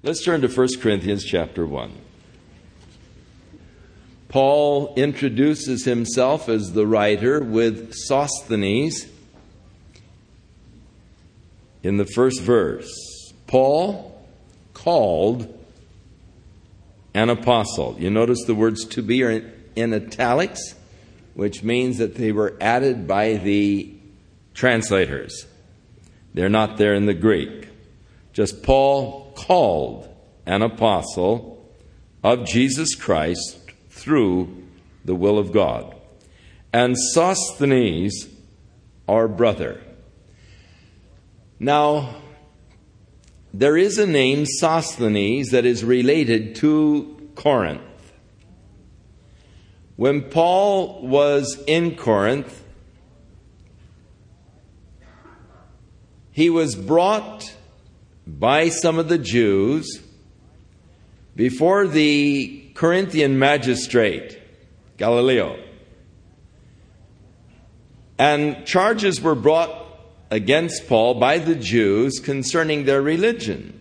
Let's turn to 1 Corinthians chapter 1. Paul introduces himself as the writer with Sosthenes in the first verse. Paul, called an apostle. You notice the words "to be" are in italics, which means that they were added by the translators. They're not there in the Greek. Just Paul, called an apostle of Jesus Christ through the will of God. And Sosthenes, our brother. Now, there is a name, Sosthenes, that is related to Corinth. When Paul was in Corinth, he was brought by some of the Jews before the Corinthian magistrate, Gallio. And charges were brought against Paul by the Jews concerning their religion.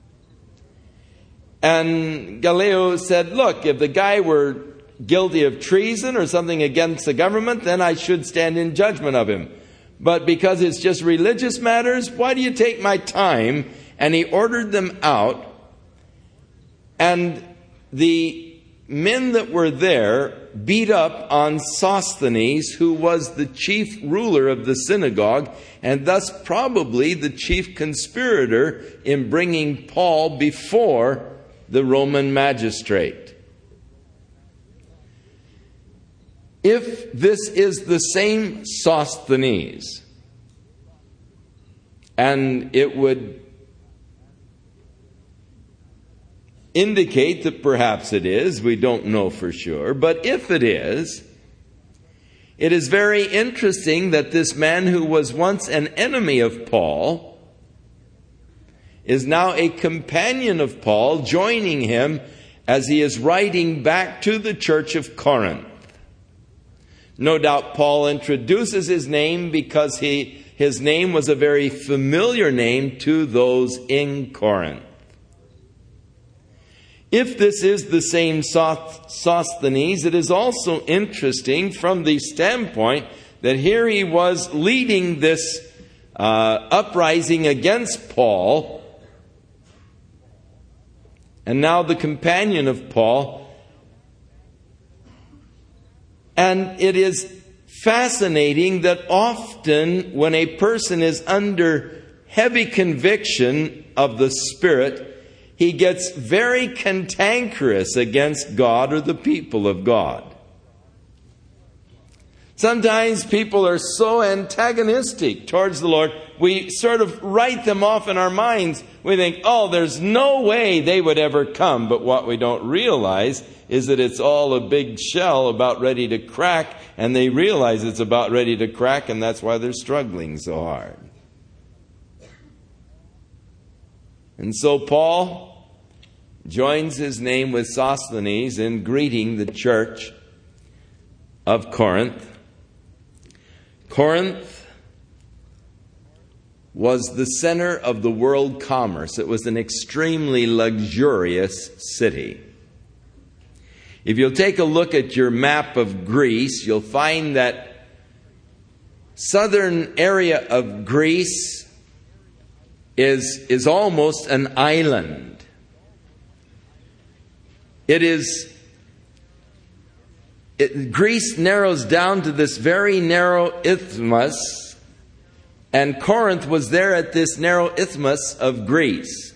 And Gallio said, look, if the guy were guilty of treason or something against the government, then I should stand in judgment of him. But because it's just religious matters, why do you take my time? And he ordered them out. And the men that were there beat up on Sosthenes, who was the chief ruler of the synagogue, and thus probably the chief conspirator in bringing Paul before the Roman magistrate. If this is the same Sosthenes, and it would indicate that perhaps it is, we don't know for sure, but if it is very interesting that this man who was once an enemy of Paul is now a companion of Paul, joining him as he is writing back to the church of Corinth. No doubt Paul introduces his name because his name was a very familiar name to those in Corinth. If this is the same Sosthenes, it is also interesting from the standpoint that here he was leading this uprising against Paul, and now the companion of Paul. And it is fascinating that often when a person is under heavy conviction of the Spirit, he gets very cantankerous against God or the people of God. Sometimes people are so antagonistic towards the Lord, we sort of write them off in our minds. We think, oh, there's no way they would ever come. But what we don't realize is that it's all a big shell about ready to crack, and they realize it's about ready to crack, and that's why they're struggling so hard. And so Paul joins his name with Sosthenes in greeting the church of Corinth. Corinth was the center of the world commerce. It was an extremely luxurious city. If you'll take a look at your map of Greece, you'll find that southern area of Greece is almost an island. Greece narrows down to this very narrow isthmus, and Corinth was there at this narrow isthmus of Greece.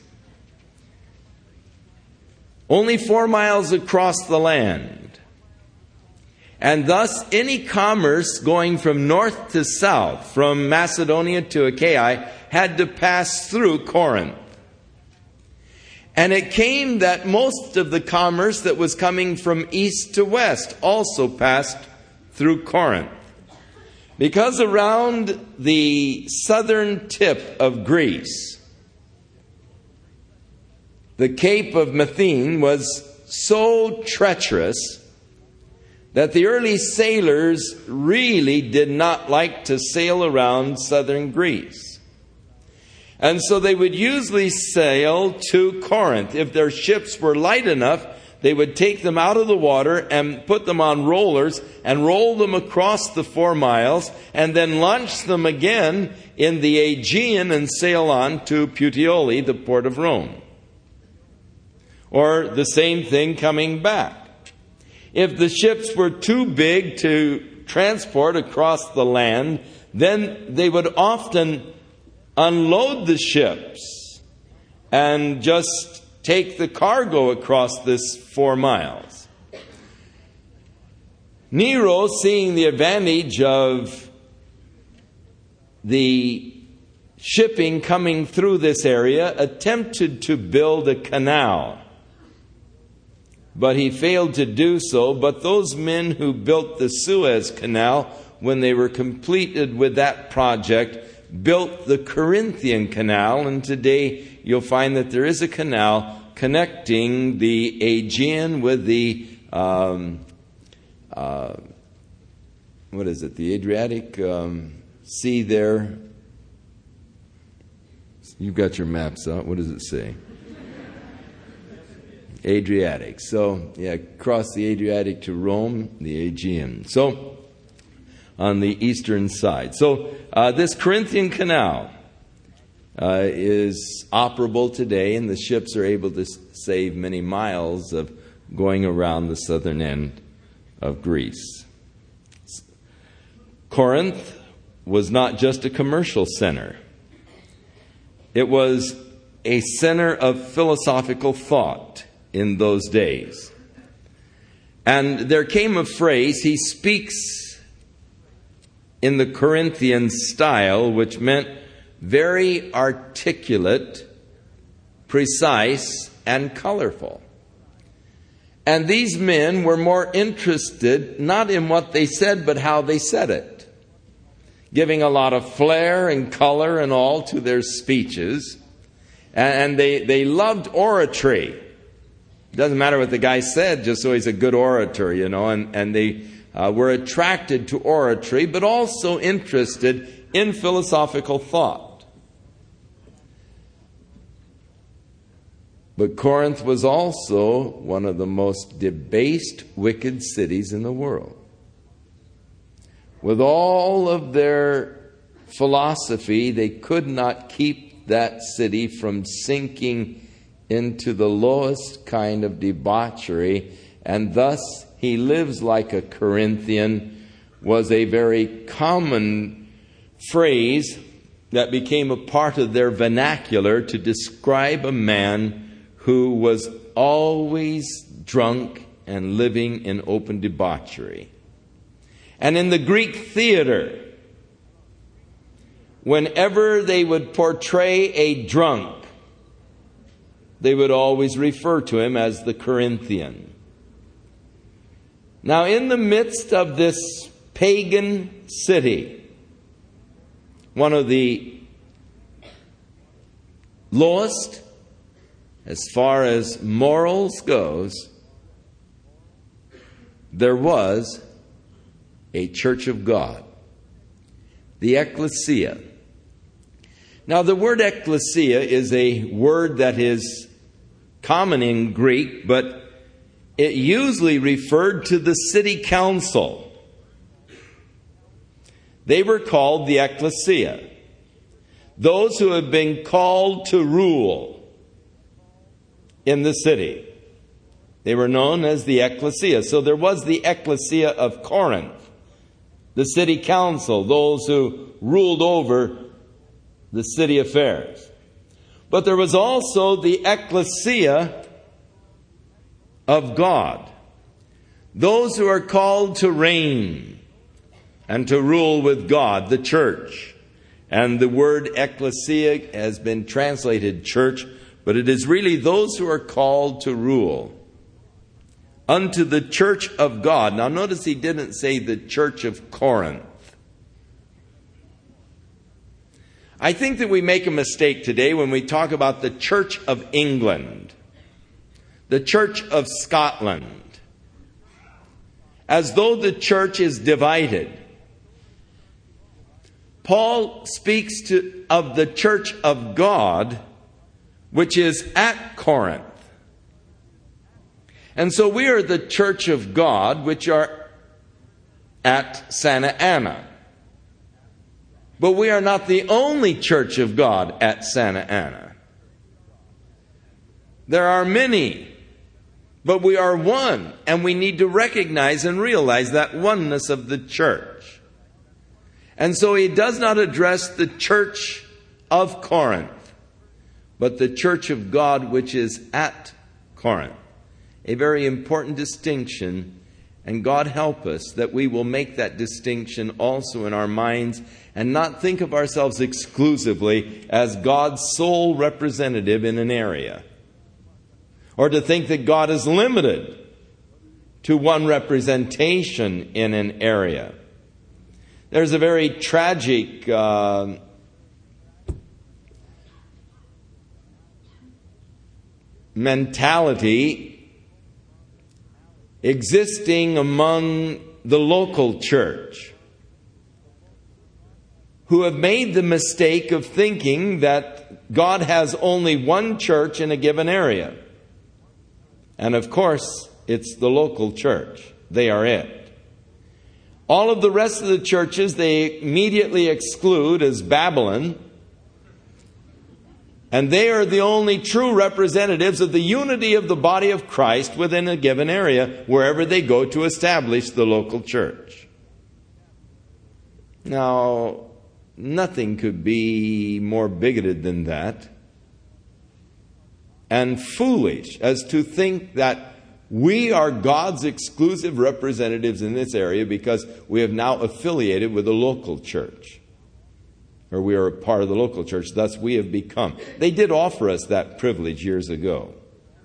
Only 4 miles across the land. And thus any commerce going from north to south, from Macedonia to Achaia, had to pass through Corinth. And it came that most of the commerce that was coming from east to west also passed through Corinth. Because around the southern tip of Greece, the Cape of Methine was so treacherous that the early sailors really did not like to sail around southern Greece. And so they would usually sail to Corinth. If their ships were light enough, they would take them out of the water and put them on rollers and roll them across the 4 miles and then launch them again in the Aegean and sail on to Puteoli, the port of Rome. Or the same thing coming back. If the ships were too big to transport across the land, then they would often unload the ships and just take the cargo across this 4 miles. Nero, seeing the advantage of the shipping coming through this area, attempted to build a canal. But he failed to do so. But those men who built the Suez Canal, when they were completed with that project, built the Corinthian Canal, and today you'll find that there is a canal connecting the Aegean with the the Adriatic Sea there. You've got your maps out. What does it say? Adriatic. So, across the Adriatic to Rome, the Aegean. So, on the eastern side. So, this Corinthian Canal is operable today, and the ships are able to save many miles of going around the southern end of Greece. Corinth was not just a commercial center. It was a center of philosophical thought in those days. And there came a phrase, he speaks in the Corinthian style, which meant very articulate, precise, and colorful. And these men were more interested not in what they said, but how they said it, giving a lot of flair and color and all to their speeches. And they loved oratory. It doesn't matter what the guy said, just so he's a good orator, and they were attracted to oratory, but also interested in philosophical thought. But Corinth was also one of the most debased, wicked cities in the world. With all of their philosophy, they could not keep that city from sinking into the lowest kind of debauchery, and thus he lives like a Corinthian was a very common phrase that became a part of their vernacular to describe a man who was always drunk and living in open debauchery. And in the Greek theater, whenever they would portray a drunk, they would always refer to him as the Corinthian. Now, in the midst of this pagan city, one of the lowest as far as morals goes, there was a church of God, the ecclesia. Now, the word ecclesia is a word that is common in Greek, but it usually referred to the city council. They were called the ecclesia, those who have been called to rule in the city. They were known as the ecclesia. So there was the ecclesia of Corinth, the city council, those who ruled over the city affairs. But there was also the ecclesia of God, those who are called to reign and to rule with God, the church. And the word ecclesia has been translated church, but it is really those who are called to rule unto the church of God. Now notice he didn't say the church of Corinth. I think that we make a mistake today when we talk about the Church of England, the Church of Scotland, as though the church is divided. Paul speaks of the church of God, which is at Corinth. And so we are the church of God, which are at Santa Ana. But we are not the only church of God at Santa Ana. There are many, but we are one, and we need to recognize and realize that oneness of the church. And so he does not address the church of Corinth, but the church of God which is at Corinth. A very important distinction, and God help us that we will make that distinction also in our minds and not think of ourselves exclusively as God's sole representative in an area, or to think that God is limited to one representation in an area. There's a very tragic mentality existing among the local church, who have made the mistake of thinking that God has only one church in a given area. And of course, it's the local church. They are it. All of the rest of the churches they immediately exclude as Babylon, and they are the only true representatives of the unity of the body of Christ within a given area, wherever they go to establish the local church. Now, nothing could be more bigoted than that, and foolish as to think that we are God's exclusive representatives in this area because we have now affiliated with a local church, or we are a part of the local church, thus we have become. They did offer us that privilege years ago,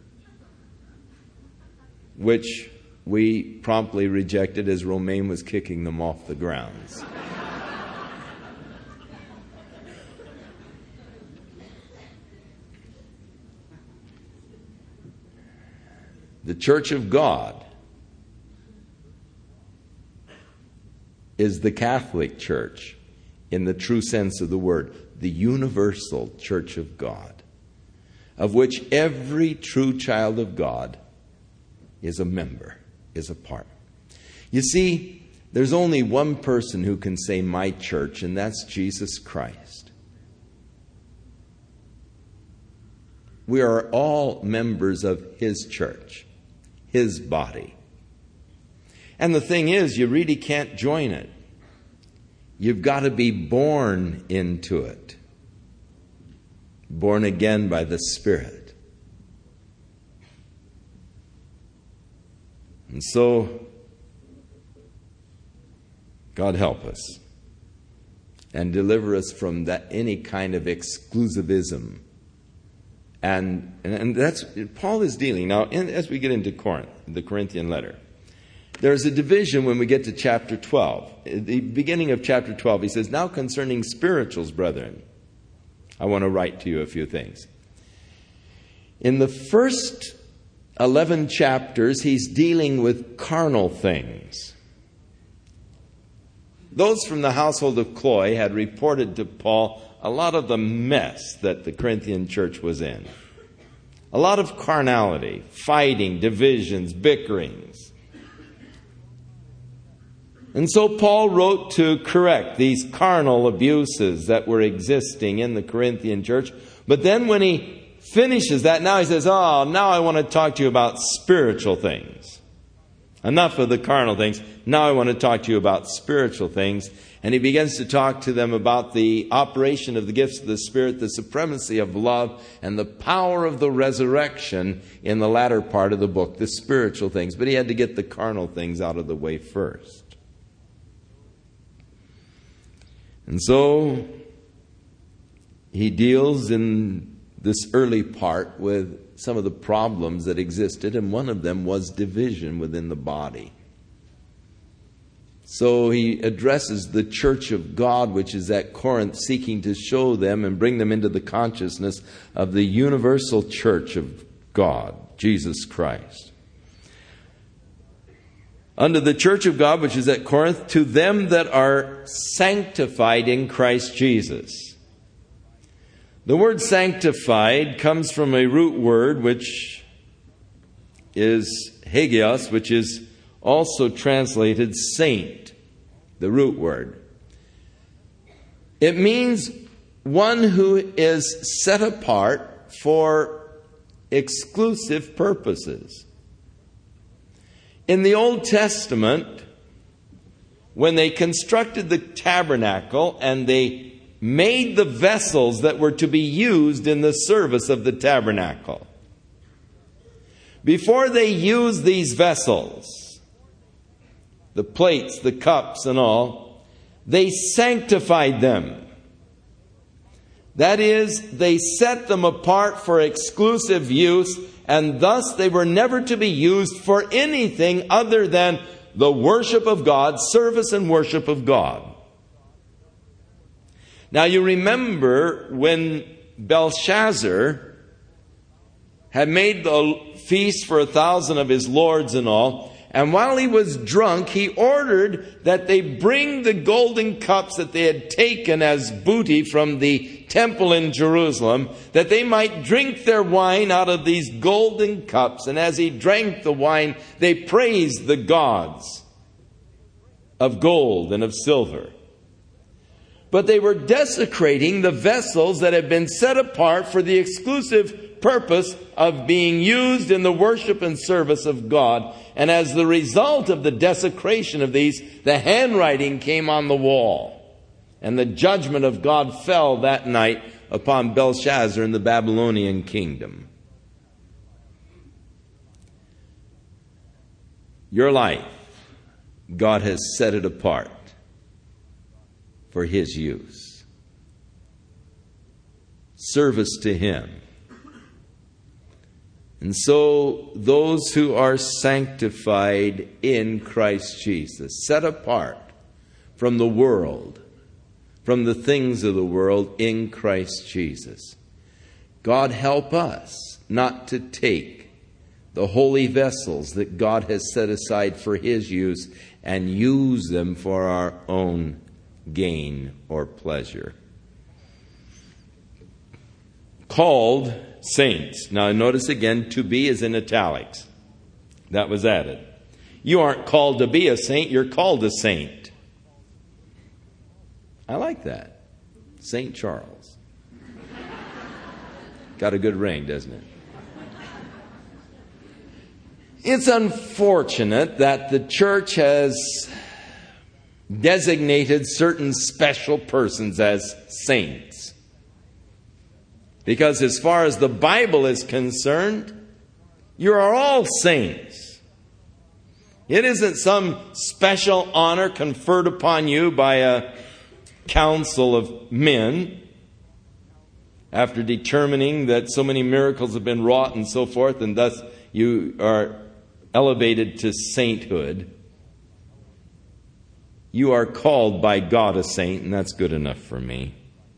which we promptly rejected as Romaine was kicking them off the grounds. The church of God is the Catholic Church in the true sense of the word, the universal church of God, of which every true child of God is a member, is a part. You see, there's only one person who can say my church, and that's Jesus Christ. We are all members of His church, His body. And the thing is, you really can't join it. You've got to be born into it. Born again by the Spirit. And so, God help us and deliver us from that any kind of exclusivism. And that's, Paul is dealing now, as we get into Corinth, the Corinthian letter. There's a division when we get to chapter 12. At the beginning of chapter 12, he says, now concerning spirituals, brethren, I want to write to you a few things. In the first 11 chapters, he's dealing with carnal things. Those from the household of Chloe had reported to Paul a lot of the mess that the Corinthian church was in. A lot of carnality, fighting, divisions, bickerings. And so Paul wrote to correct these carnal abuses that were existing in the Corinthian church. But then when he finishes that, now he says, now I want to talk to you about spiritual things. Enough of the carnal things. Now I want to talk to you about spiritual things. And he begins to talk to them about the operation of the gifts of the Spirit, the supremacy of love, and the power of the resurrection in the latter part of the book, the spiritual things. But he had to get the carnal things out of the way first. And so he deals in this early part with some of the problems that existed, and one of them was division within the body. So he addresses the church of God, which is at Corinth, seeking to show them and bring them into the consciousness of the universal church of God, Jesus Christ. unto the church of God which is at Corinth, to them that are sanctified in Christ Jesus. The word sanctified comes from a root word which is hagios, which is also translated saint, the root word. It means one who is set apart for exclusive purposes. In the Old Testament, when they constructed the tabernacle and they made the vessels that were to be used in the service of the tabernacle, before they used these vessels, the plates, the cups and all, they sanctified them. That is, they set them apart for exclusive use, and thus they were never to be used for anything other than the worship of God, service and worship of God. Now you remember when Belshazzar had made the feast for 1,000 of his lords and all, and while he was drunk, he ordered that they bring the golden cups that they had taken as booty from the temple in Jerusalem, that they might drink their wine out of these golden cups. And as he drank the wine, they praised the gods of gold and of silver. But they were desecrating the vessels that had been set apart for the exclusive purpose of being used in the worship and service of God. And as the result of the desecration of these, the handwriting came on the wall. And the judgment of God fell that night upon Belshazzar and the Babylonian kingdom. Your life, God has set it apart for His use. Service to Him. And so those who are sanctified in Christ Jesus, set apart from the world, from the things of the world in Christ Jesus. God help us not to take the holy vessels that God has set aside for His use and use them for our own gain or pleasure. Called saints. Now notice again, to be is in italics. That was added. You aren't called to be a saint, you're called a saint. I like that. St. Charles. Got a good ring, doesn't it? It's unfortunate that the church has designated certain special persons as saints. Because as far as the Bible is concerned, you are all saints. It isn't some special honor conferred upon you by a council of men after determining that so many miracles have been wrought and so forth, and thus you are elevated to sainthood. You are called by God a saint, and that's good enough for me.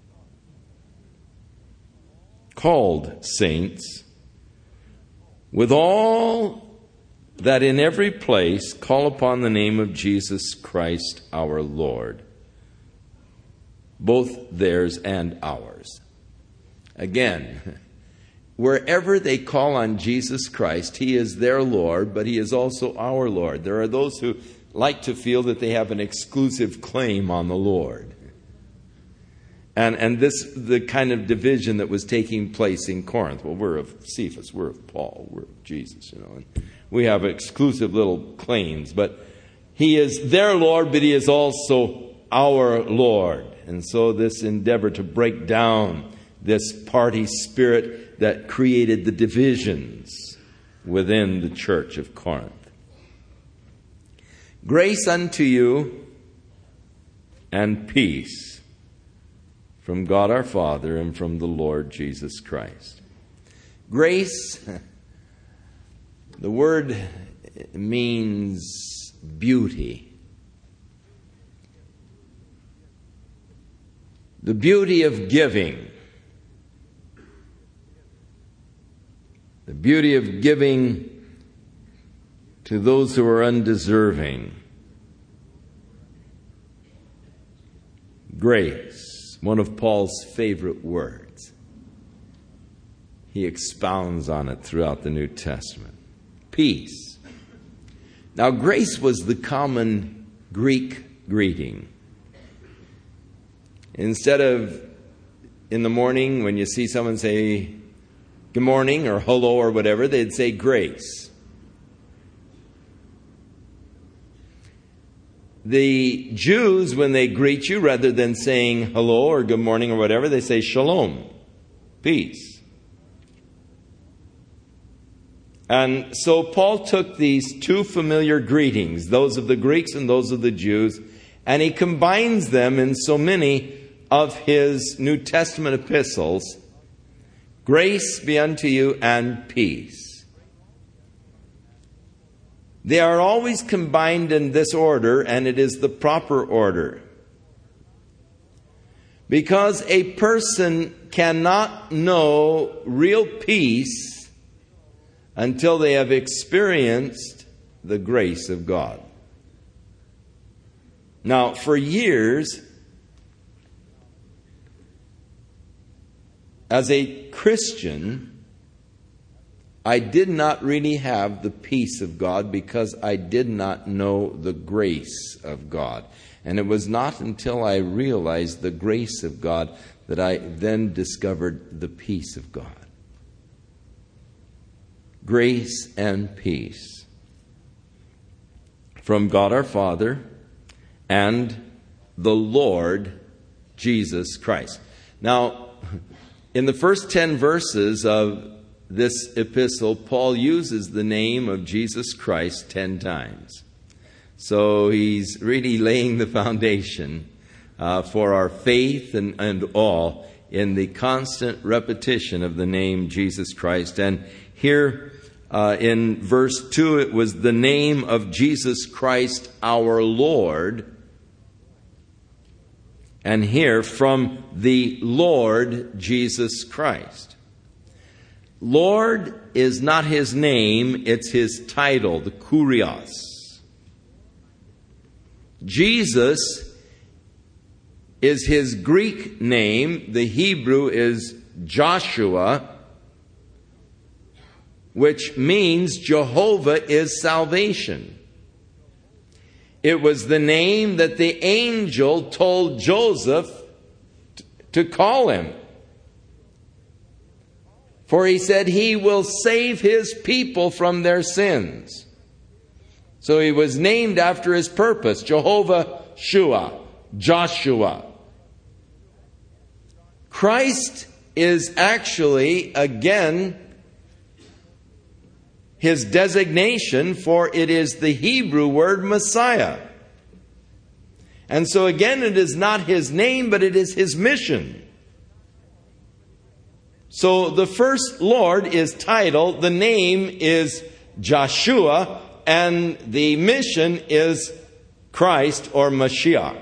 Called saints, with all that in every place call upon the name of Jesus Christ our Lord, both theirs and ours. Again, wherever they call on Jesus Christ, He is their Lord, but He is also our Lord. There are those who like to feel that they have an exclusive claim on the Lord. And this, the kind of division that was taking place in Corinth. Well, we're of Cephas, we're of Paul, we're of Jesus, and we have exclusive little claims. But He is their Lord, but He is also our Lord. And so this endeavor to break down this party spirit that created the divisions within the church of Corinth. Grace unto you and peace from God our Father and from the Lord Jesus Christ. Grace, the word means beauty. The beauty of giving. The beauty of giving to those who are undeserving. Grace, one of Paul's favorite words. He expounds on it throughout the New Testament. Peace. Now, grace was the common Greek greeting. Instead of in the morning when you see someone say good morning or hello or whatever, they'd say grace. The Jews, when they greet you, rather than saying hello or good morning or whatever, they say shalom, peace. And so Paul took these two familiar greetings, those of the Greeks and those of the Jews, and he combines them in so many of his New Testament epistles. Grace be unto you and peace. They are always combined in this order, and it is the proper order. Because a person cannot know real peace until they have experienced the grace of God. Now, for years, as a Christian, I did not really have the peace of God because I did not know the grace of God. And it was not until I realized the grace of God that I then discovered the peace of God. Grace and peace from God our Father and the Lord Jesus Christ. Now, in the first 10 verses of this epistle, Paul uses the name of Jesus Christ 10 times. So he's really laying the foundation for our faith and all in the constant repetition of the name Jesus Christ. And here in verse 2, it was the name of Jesus Christ our Lord. And here, from the Lord Jesus Christ. Lord is not his name, it's his title, the Kurios. Jesus is his Greek name. The Hebrew is Joshua, which means Jehovah is salvation. It was the name that the angel told Joseph to call him. For he said he will save his people from their sins. So he was named after his purpose, Jehovah Shua, Joshua. Christ is actually, again, his designation, for it is the Hebrew word Messiah. And so again, it is not his name, but it is his mission. So the first Lord is titled, the name is Joshua, and the mission is Christ or Mashiach.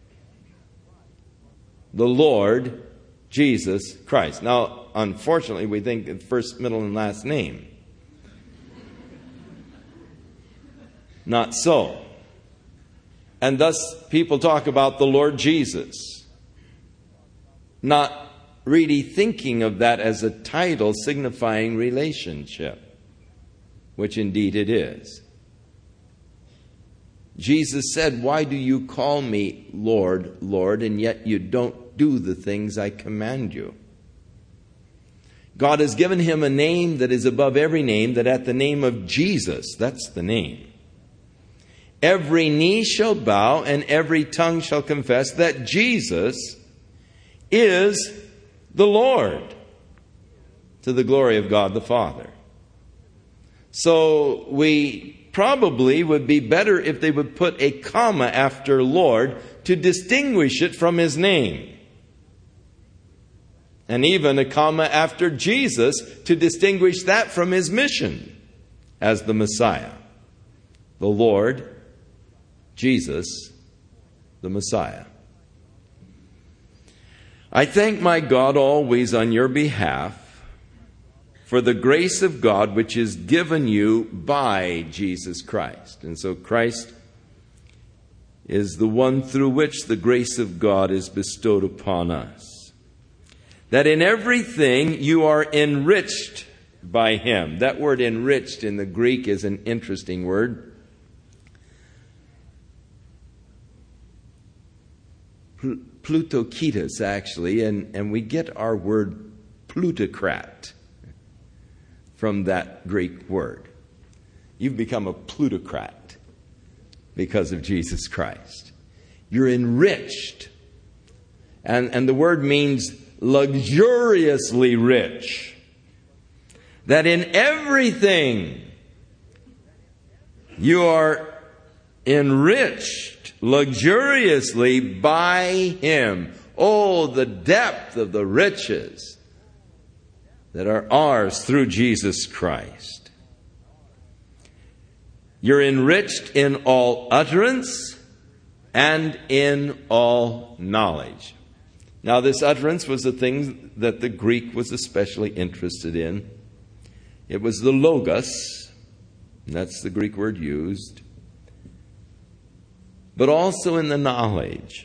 The Lord Jesus Christ. Now, unfortunately, we think of first, middle, and last name. Not so. And thus people talk about the Lord Jesus, not really thinking of that as a title signifying relationship, which indeed it is. Jesus said, "Why do you call me Lord, Lord, and yet you don't do the things I command you?" God has given him a name that is above every name, that at the name of Jesus, that's the name, every knee shall bow and every tongue shall confess that Jesus is the Lord, to the glory of God the Father. So we probably would be better if they would put a comma after Lord to distinguish it from his name. And even a comma after Jesus to distinguish that from his mission as the Messiah. The Lord Jesus, the Messiah. I thank my God always on your behalf for the grace of God which is given you by Jesus Christ. And so Christ is the one through which the grace of God is bestowed upon us. That in everything you are enriched by Him. That word enriched in the Greek is an interesting word. Plutokitos, actually, and we get our word plutocrat from that Greek word. You've become a plutocrat because of Jesus Christ. You're enriched. And the word means luxuriously rich. That in everything you are enriched luxuriously by Him. Oh, the depth of the riches that are ours through Jesus Christ. You're enriched in all utterance and in all knowledge. Now, this utterance was the thing that the Greek was especially interested in. It was the logos, and that's the Greek word used, but also in the knowledge.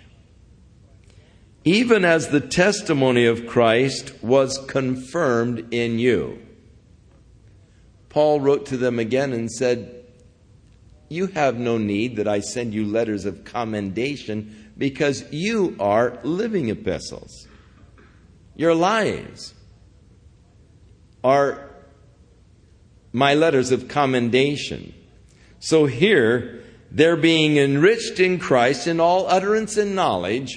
Even as the testimony of Christ was confirmed in you. Paul wrote to them again and said, you have no need that I send you letters of commendation because you are living epistles. Your lives are my letters of commendation. So here, they're being enriched in Christ in all utterance and knowledge.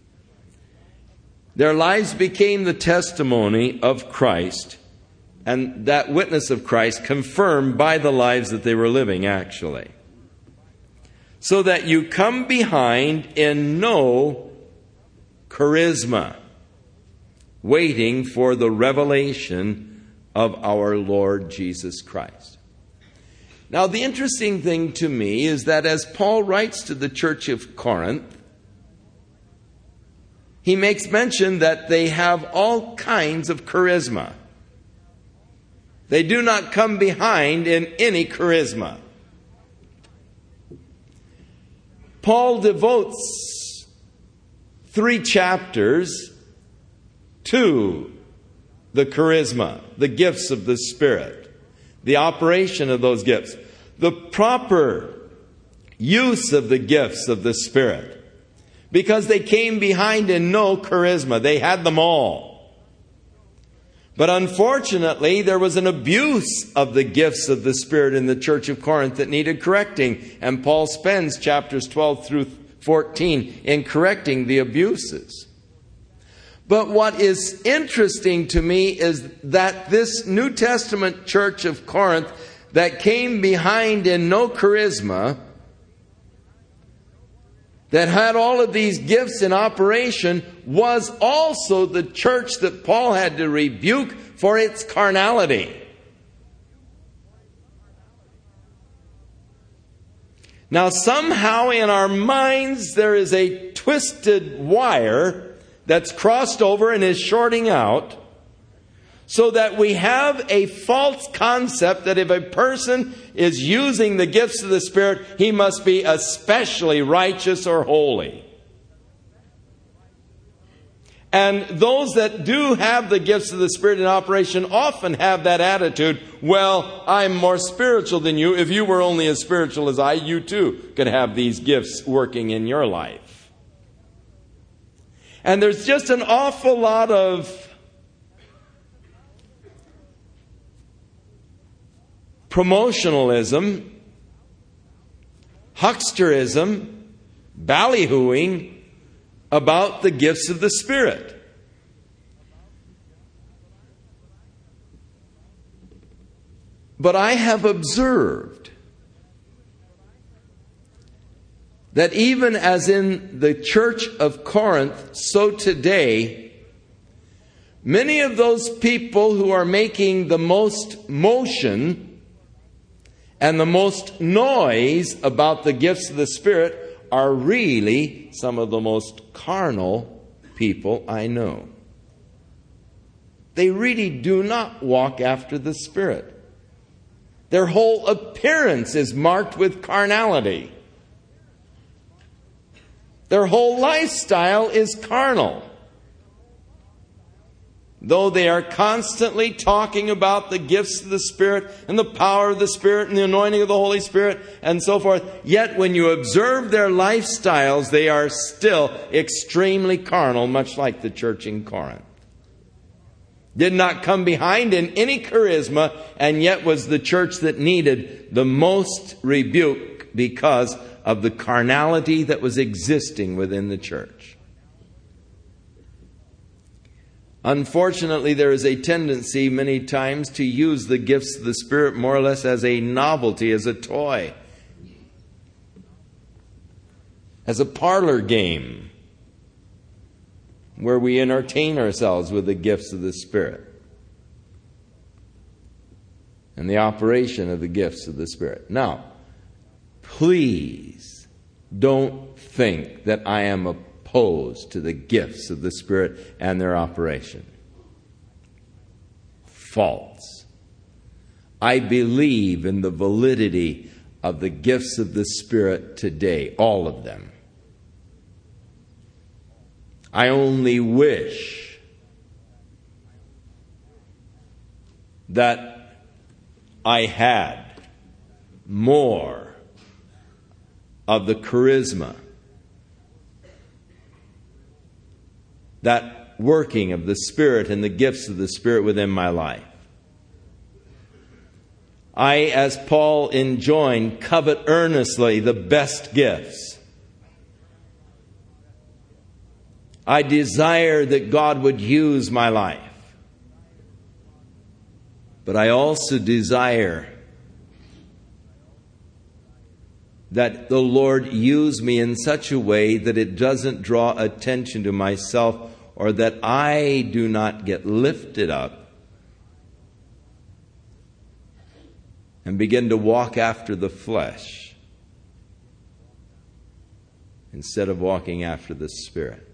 Their lives became the testimony of Christ, and that witness of Christ confirmed by the lives that they were living, actually. So that you come behind in no charisma, waiting for the revelation of our Lord Jesus Christ. Now, the interesting thing to me is that as Paul writes to the church of Corinth, he makes mention that they have all kinds of charisma. They do not come behind in any charisma. Paul devotes 3 chapters to the charisma, the gifts of the Spirit, the operation of those gifts, the proper use of the gifts of the Spirit. Because they came behind in no charisma. They had them all. But unfortunately, there was an abuse of the gifts of the Spirit in the church of Corinth that needed correcting. And Paul spends chapters 12 through 14 in correcting the abuses. But what is interesting to me is that this New Testament church of Corinth that came behind in no charisma, that had all of these gifts in operation, was also the church that Paul had to rebuke for its carnality. Now, somehow in our minds there is a twisted wire that's crossed over and is shorting out, so that we have a false concept that if a person is using the gifts of the Spirit, he must be especially righteous or holy. And those that do have the gifts of the Spirit in operation often have that attitude, well, I'm more spiritual than you. If you were only as spiritual as I, you too could have these gifts working in your life. And there's just an awful lot of promotionalism, hucksterism, ballyhooing about the gifts of the Spirit. But I have observed that even as in the church of Corinth, so today, many of those people who are making the most motion and the most noise about the gifts of the Spirit are really some of the most carnal people I know. They really do not walk after the Spirit. Their whole appearance is marked with carnality. Their whole lifestyle is carnal. Though they are constantly talking about the gifts of the Spirit and the power of the Spirit and the anointing of the Holy Spirit and so forth, yet when you observe their lifestyles, they are still extremely carnal, much like the church in Corinth. Did not come behind in any charisma, and yet was the church that needed the most rebuke because of the carnality that was existing within the church. Unfortunately, there is a tendency many times to use the gifts of the Spirit more or less as a novelty, as a toy, as a parlor game, where we entertain ourselves with the gifts of the Spirit and the operation of the gifts of the Spirit. Now, please don't think that I am opposed to the gifts of the Spirit and their operation. False. I believe in the validity of the gifts of the Spirit today, all of them. I only wish that I had more of the charisma, that working of the Spirit and the gifts of the Spirit within my life. I, as Paul enjoined, covet earnestly the best gifts. I desire that God would use my life. But I also desire that the Lord use me in such a way that it doesn't draw attention to myself, or that I do not get lifted up and begin to walk after the flesh instead of walking after the Spirit.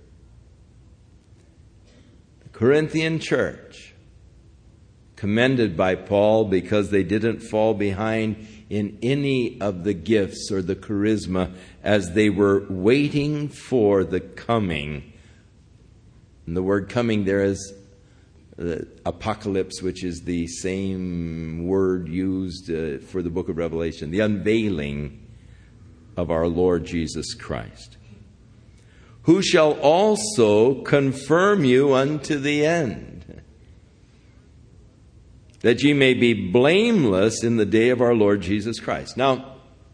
The Corinthian church, commended by Paul because they didn't fall behind in any of the gifts or the charisma as they were waiting for the coming. And the word coming there is apocalypse, which is the same word used for the book of Revelation, the unveiling of our Lord Jesus Christ, who shall also confirm you unto the end, that ye may be blameless in the day of our Lord Jesus Christ. Now,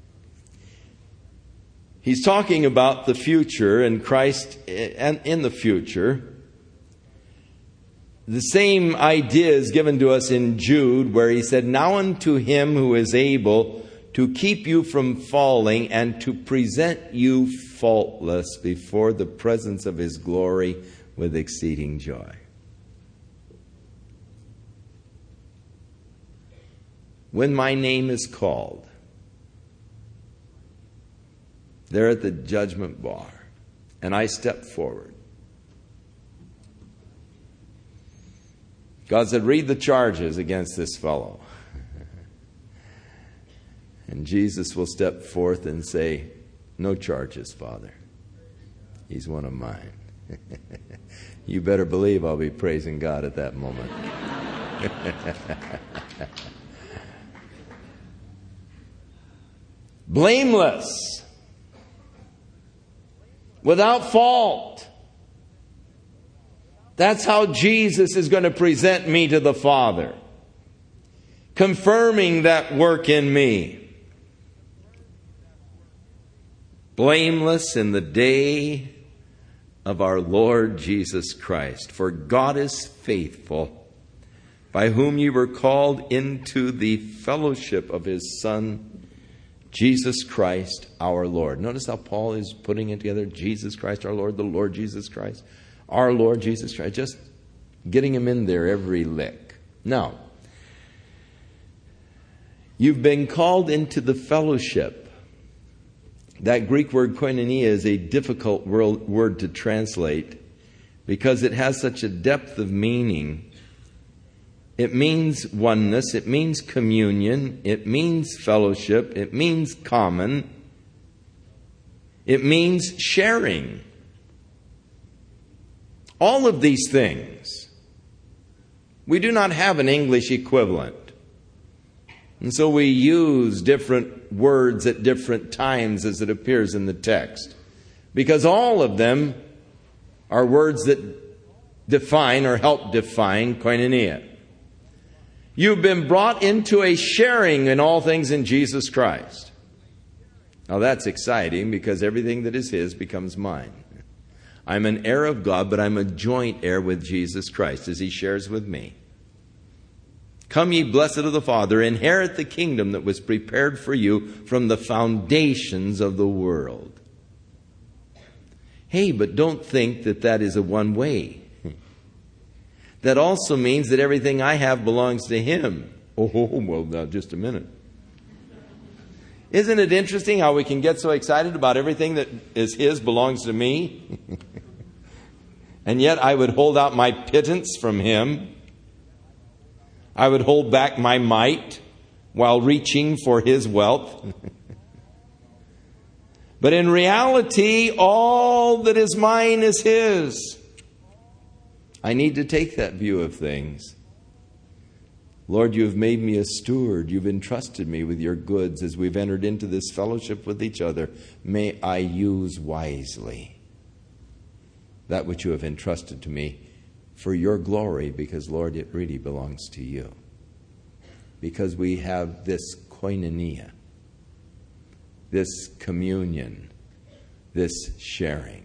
he's talking about the future and Christ and in the future. The same idea is given to us in Jude, where he said, "Now unto him who is able to keep you from falling and to present you faultless before the presence of his glory with exceeding joy." When my name is called, there at the judgment bar, and I step forward, God said, "Read the charges against this fellow." And Jesus will step forth and say, "No charges, Father. He's one of mine." You better believe I'll be praising God at that moment. Blameless, without fault. That's how Jesus is going to present me to the Father, confirming that work in me. Blameless in the day of our Lord Jesus Christ. For God is faithful, by whom you were called into the fellowship of his Son, Jesus Christ our Lord. Notice how Paul is putting it together. Jesus Christ our Lord, the Lord Jesus Christ, our Lord Jesus Christ. Just getting him in there every lick. Now, you've been called into the fellowship. That Greek word koinonia is a difficult word to translate because it has such a depth of meaning. It means oneness. It means communion. It means fellowship. It means common. It means sharing. All of these things. We do not have an English equivalent. And so we use different words at different times as it appears in the text. Because all of them are words that define or help define koinonia. You've been brought into a sharing in all things in Jesus Christ. Now that's exciting because everything that is His becomes mine. I'm an heir of God, but I'm a joint heir with Jesus Christ as He shares with me. Come ye blessed of the Father, inherit the kingdom that was prepared for you from the foundations of the world. Hey, but don't think that that is a one way. That also means that everything I have belongs to Him. Oh, well, now just a minute. Isn't it interesting how we can get so excited about everything that is His belongs to me? And yet I would hold out my pittance from Him. I would hold back my might while reaching for His wealth. But in reality, all that is mine is His. I need to take that view of things. Lord, you have made me a steward. You've entrusted me with your goods as we've entered into this fellowship with each other. May I use wisely that which you have entrusted to me for your glory, because, Lord, it really belongs to you. Because we have this koinonia, this communion, this sharing.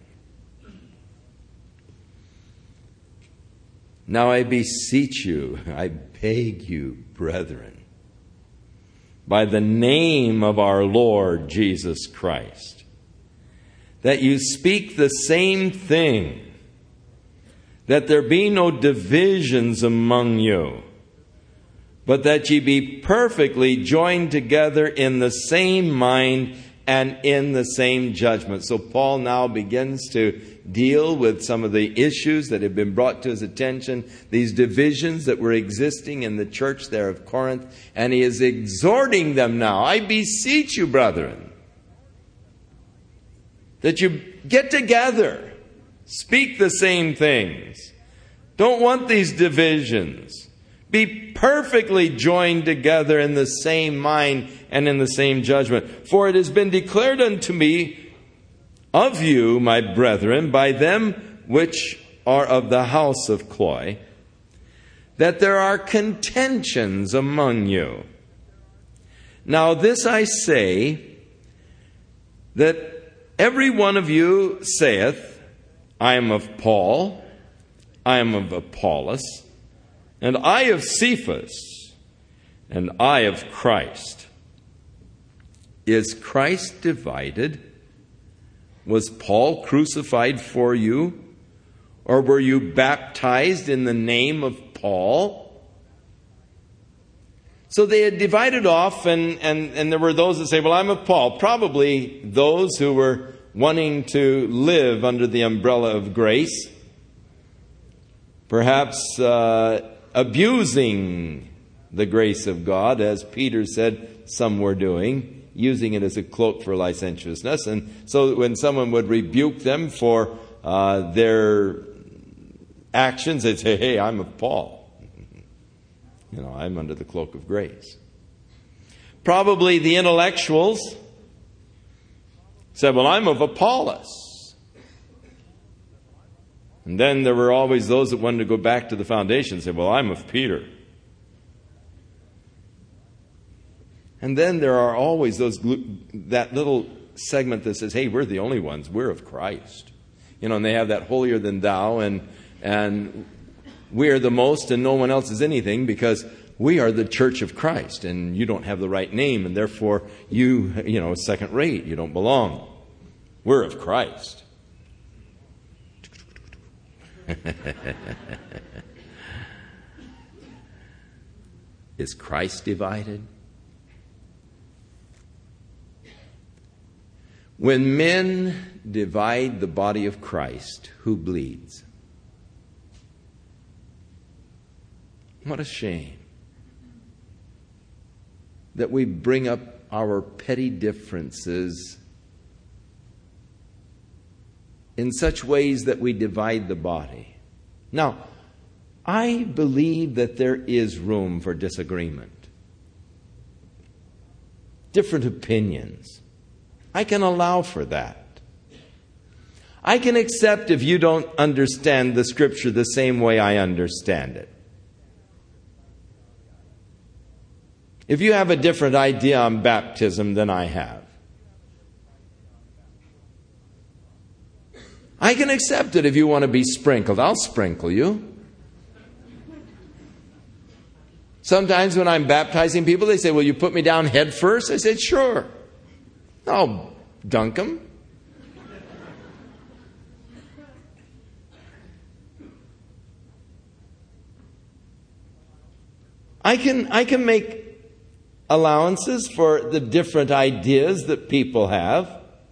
Now I beseech you, I beg you, brethren, by the name of our Lord Jesus Christ, that you speak the same thing, that there be no divisions among you, but that ye be perfectly joined together in the same mind and in the same judgment. So Paul now begins to deal with some of the issues that have been brought to his attention, these divisions that were existing in the church there of Corinth, and he is exhorting them now. I beseech you, brethren, that you get together, speak the same things. Don't want these divisions. Be perfectly joined together in the same mind and in the same judgment. For it has been declared unto me of you, my brethren, by them which are of the house of Chloe, that there are contentions among you. Now this I say, that every one of you saith, I am of Paul, I am of Apollos, and I of Cephas, and I of Christ. Is Christ divided? Was Paul crucified for you? Or were you baptized in the name of Paul? So they had divided off, and there were those that say, well, I'm of Paul. Probably those who were wanting to live under the umbrella of grace. Perhaps abusing the grace of God, as Peter said some were doing, using it as a cloak for licentiousness. And so when someone would rebuke them for their actions, they'd say, hey, I'm of Paul. You know, I'm under the cloak of grace. Probably the intellectuals said, well, I'm of Apollos. And then there were always those that wanted to go back to the foundation and say, well, I'm of Peter. And then there are always that little segment that says, hey, we're the only ones. We're of Christ. You know, and they have that holier than thou, and we are the most and no one else is anything because we are the church of Christ and you don't have the right name and therefore you know, second rate. You don't belong. We're of Christ. Is Christ divided? When men divide the body of Christ, who bleeds? What a shame that we bring up our petty differences in such ways that we divide the body. Now, I believe that there is room for disagreement, different opinions. I can allow for that. I can accept if you don't understand the Scripture the same way I understand it. If you have a different idea on baptism than I have, I can accept it if you want to be sprinkled. I'll sprinkle you. Sometimes when I'm baptizing people, they say, "Will you put me down head first?" I said, "Sure. I'll dunk them." I can make allowances for the different ideas that people have.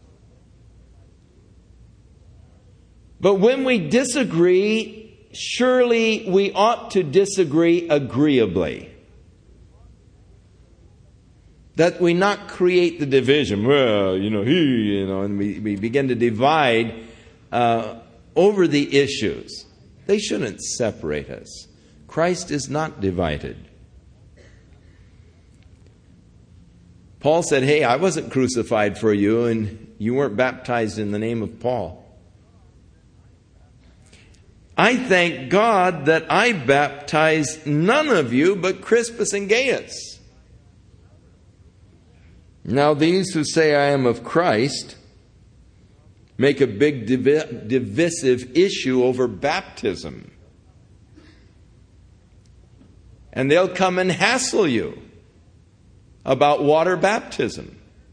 But when we disagree, surely we ought to disagree agreeably. That we not create the division. Well, and we begin to divide over the issues. They shouldn't separate us. Christ is not divided. Paul said, "Hey, I wasn't crucified for you, and you weren't baptized in the name of Paul. I thank God that I baptized none of you but Crispus and Gaius. Now these who say I am of Christ make a big divisive issue over baptism. And they'll come and hassle you about water baptism.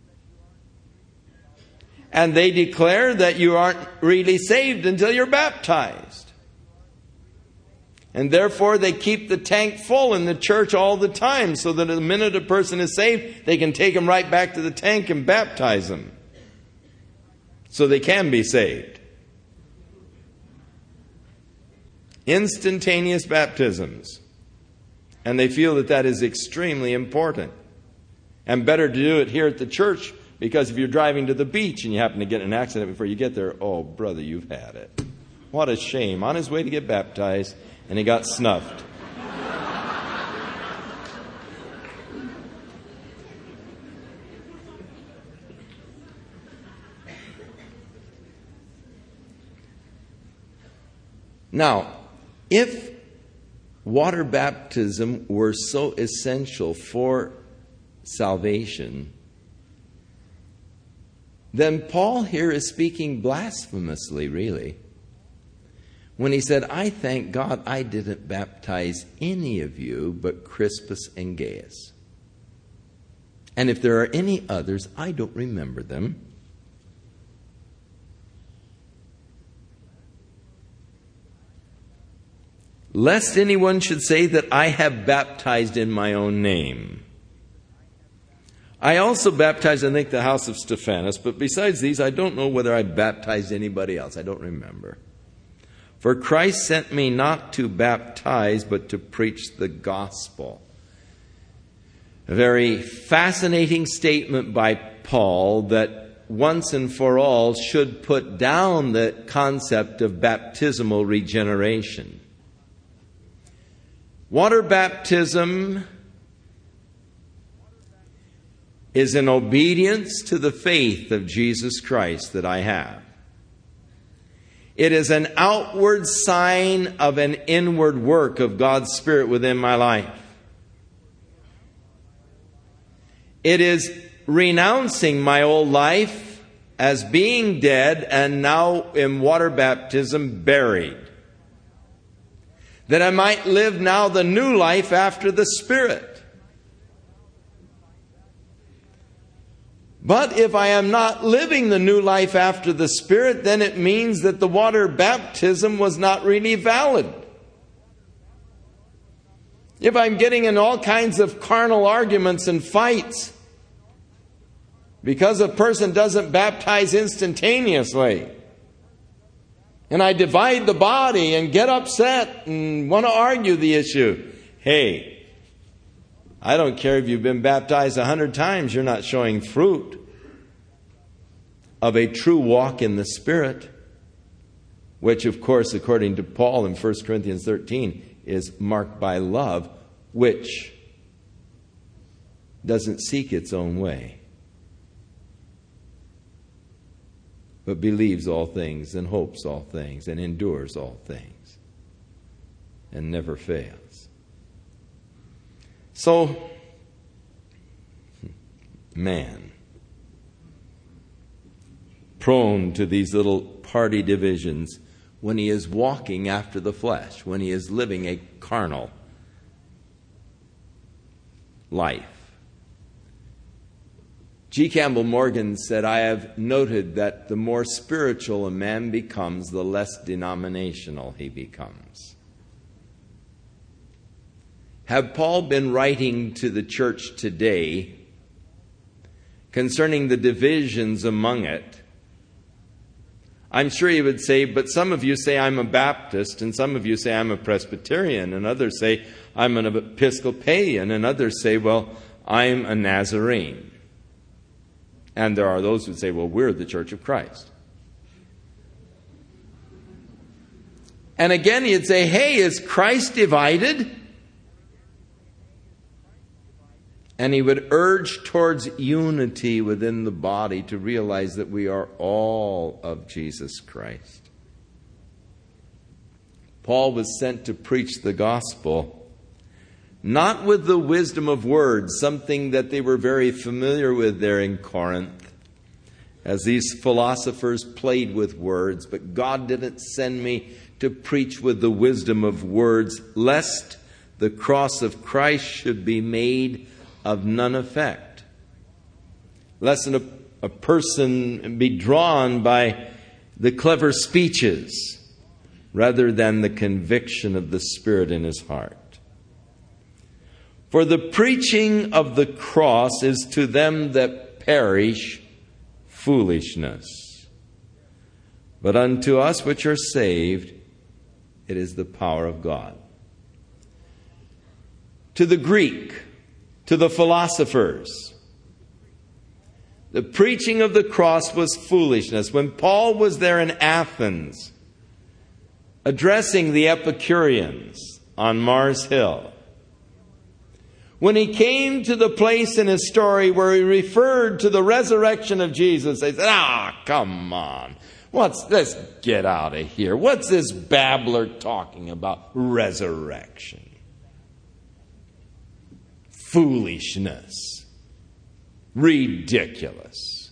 And they declare that you aren't really saved until you're baptized. And therefore they keep the tank full in the church all the time, so that the minute a person is saved, they can take them right back to the tank and baptize them, so they can be saved. Instantaneous baptisms. And they feel that that is extremely important. And better to do it here at the church, because if you're driving to the beach and you happen to get in an accident before you get there, oh, brother, you've had it. What a shame. On his way to get baptized, and he got snuffed. Now, if water baptism were so essential for salvation, then Paul here is speaking blasphemously, really, when he said, I thank God I didn't baptize any of you but Crispus and Gaius. And if there are any others, I don't remember them. Lest anyone should say that I have baptized in my own name. I also baptized, I think, the house of Stephanas, but besides these, I don't know whether I baptized anybody else. I don't remember. For Christ sent me not to baptize, but to preach the gospel. A very fascinating statement by Paul that once and for all should put down the concept of baptismal regeneration. Water baptism is an obedience to the faith of Jesus Christ that I have. It is an outward sign of an inward work of God's Spirit within my life. It is renouncing my old life as being dead and now in water baptism buried, that I might live now the new life after the Spirit. But if I am not living the new life after the Spirit, then it means that the water baptism was not really valid. If I'm getting in all kinds of carnal arguments and fights because a person doesn't baptize instantaneously, and I divide the body and get upset and want to argue the issue, hey, I don't care if you've been baptized 100 times, you're not showing fruit of a true walk in the Spirit, which, of course, according to Paul in 1 Corinthians 13, is marked by love, which doesn't seek its own way, but believes all things and hopes all things and endures all things and never fails. So, man, prone to these little party divisions when he is walking after the flesh, when he is living a carnal life. G. Campbell Morgan said, I have noted that the more spiritual a man becomes, the less denominational he becomes. Had Paul been writing to the church today concerning the divisions among it, I'm sure he would say, but some of you say I'm a Baptist, and some of you say I'm a Presbyterian, and others say I'm an Episcopalian, and others say, well, I'm a Nazarene. And there are those who say, well, we're the Church of Christ. And again, he'd say, hey, is Christ divided? And he would urge towards unity within the body to realize that we are all of Jesus Christ. Paul was sent to preach the gospel, not with the wisdom of words, something that they were very familiar with there in Corinth, as these philosophers played with words. But God didn't send me to preach with the wisdom of words, lest the cross of Christ should be made of none effect, lest a person be drawn by the clever speeches rather than the conviction of the Spirit in his heart. For the preaching of the cross is to them that perish foolishness, but unto us which are saved it is the power of God. To the Greek, to the philosophers, the preaching of the cross was foolishness. When Paul was there in Athens, addressing the Epicureans on Mars Hill, when he came to the place in his story where he referred to the resurrection of Jesus, they said, come on. Let's get out of here. What's this babbler talking about? Resurrection. Foolishness. Ridiculous.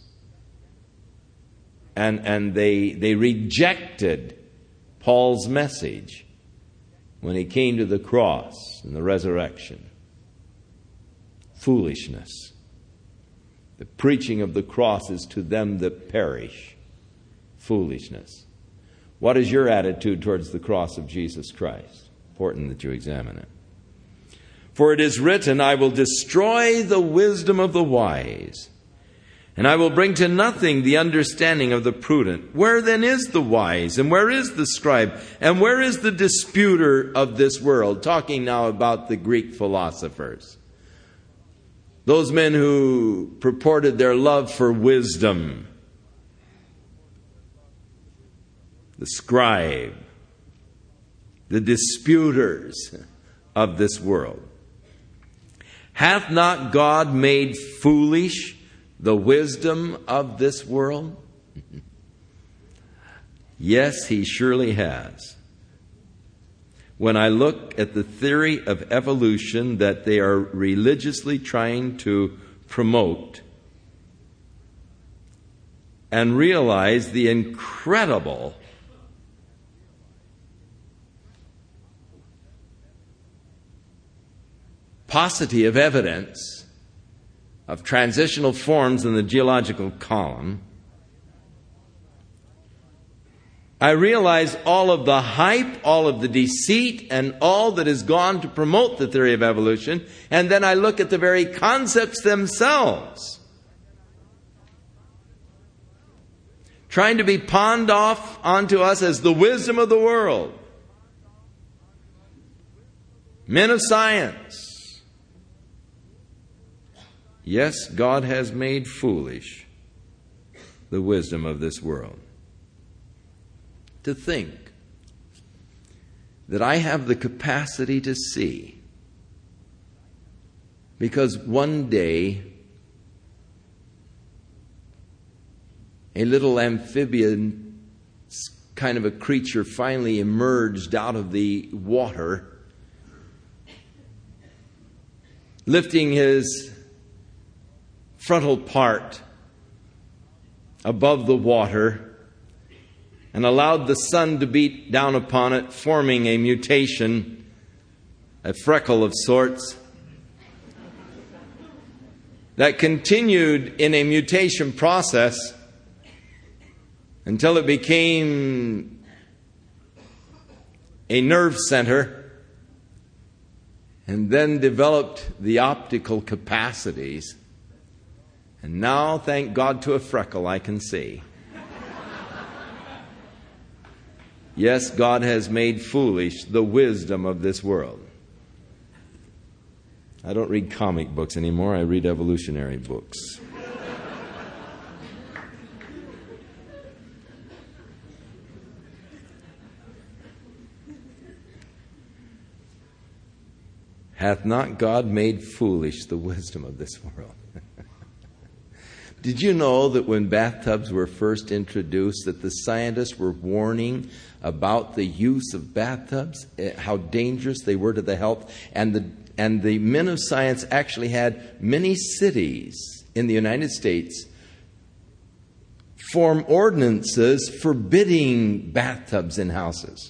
And they rejected Paul's message when he came to the cross and the resurrection. Foolishness. The preaching of the cross is to them that perish. Foolishness. What is your attitude towards the cross of Jesus Christ? Important that you examine it. For it is written, I will destroy the wisdom of the wise, and I will bring to nothing the understanding of the prudent. Where then is the wise? And where is the scribe? And where is the disputer of this world? Talking now about the Greek philosophers. Those men who purported their love for wisdom. The scribe. The disputers of this world. Hath not God made foolish the wisdom of this world? Yes, he surely has. When I look at the theory of evolution that they are religiously trying to promote and realize the incredible paucity of evidence of transitional forms in the geological column, I realize all of the hype, all of the deceit, and all that has gone to promote the theory of evolution, and then I look at the very concepts themselves, trying to be pawned off onto us as the wisdom of the world. Men of science. Yes, God has made foolish the wisdom of this world. To think that I have the capacity to see, because one day a little amphibian kind of a creature finally emerged out of the water, lifting his frontal part above the water, and allowed the sun to beat down upon it, forming a mutation, a freckle of sorts, that continued in a mutation process until it became a nerve center, and then developed the optical capacities. And now, thank God to a freckle, I can see. Yes, God has made foolish the wisdom of this world. I don't read comic books anymore. I read evolutionary books. Hath not God made foolish the wisdom of this world? Did you know that when bathtubs were first introduced, that the scientists were warning about the use of bathtubs, how dangerous they were to the health, and the men of science actually had many cities in the United States form ordinances forbidding bathtubs in houses.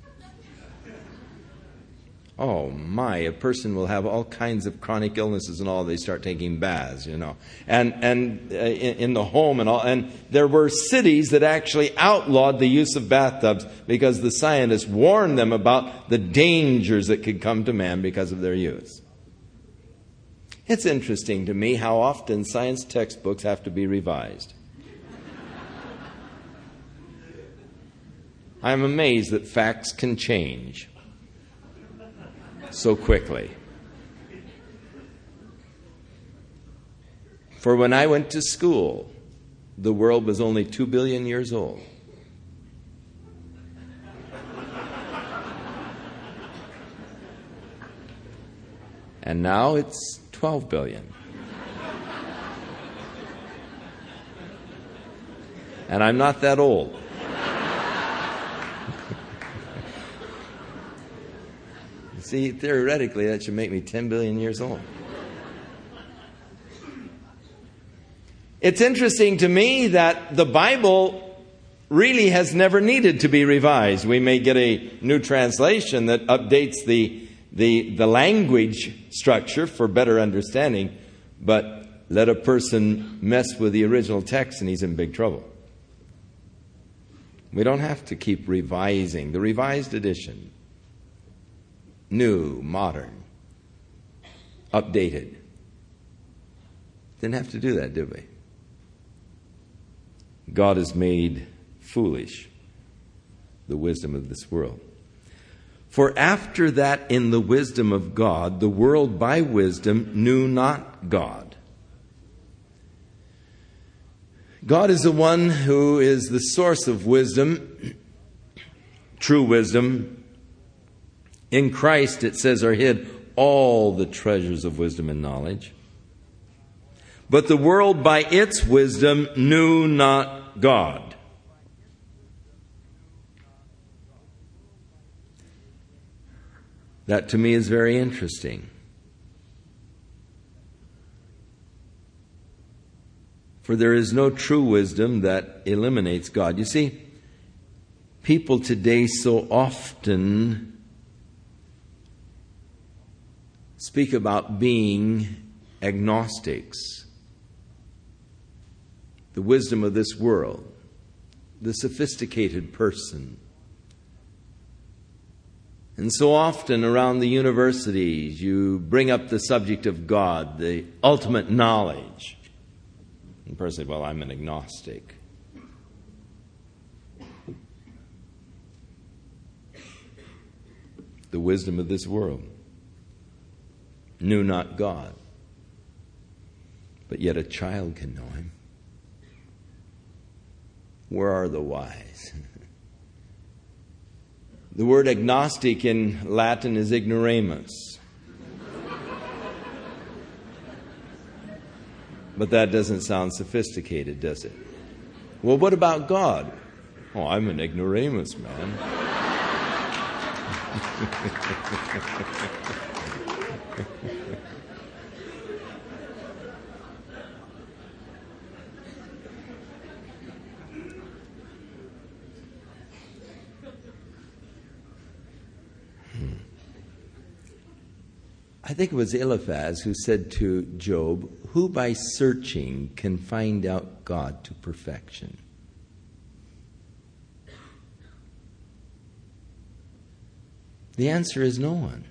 Oh my, a person will have all kinds of chronic illnesses and all, they start taking baths, you know. And in the home and all. And there were cities that actually outlawed the use of bathtubs because the scientists warned them about the dangers that could come to man because of their use. It's interesting to me how often science textbooks have to be revised. I'm amazed that facts can change so quickly. For when I went to school, the world was only 2 billion years old. And now it's 12 billion. And I'm not that old. See, theoretically, that should make me 10 billion years old. It's interesting to me that the Bible really has never needed to be revised. We may get a new translation that updates the language structure for better understanding, but let a person mess with the original text and he's in big trouble. We don't have to keep revising. The Revised Edition, new, modern, updated. Didn't have to do that, did we? God has made foolish the wisdom of this world. For after that, in the wisdom of God, the world by wisdom knew not God. God is the one who is the source of wisdom, true wisdom. In Christ, it says, are hid all the treasures of wisdom and knowledge. But the world by its wisdom knew not God. That to me is very interesting. For there is no true wisdom that eliminates God. You see, people today so often speak about being agnostics. The wisdom of this world, the sophisticated person. And so often around the universities, you bring up the subject of God, the ultimate knowledge. And the person says, well, I'm an agnostic. The wisdom of this world. knew not God, but yet a child can know him. Where are the wise? The word agnostic in Latin is ignoramus. But that doesn't sound sophisticated, does it? Well, what about God? Oh, I'm an ignoramus, man. I think it was Eliphaz who said to Job, "Who by searching can find out God to perfection?" The answer is no one.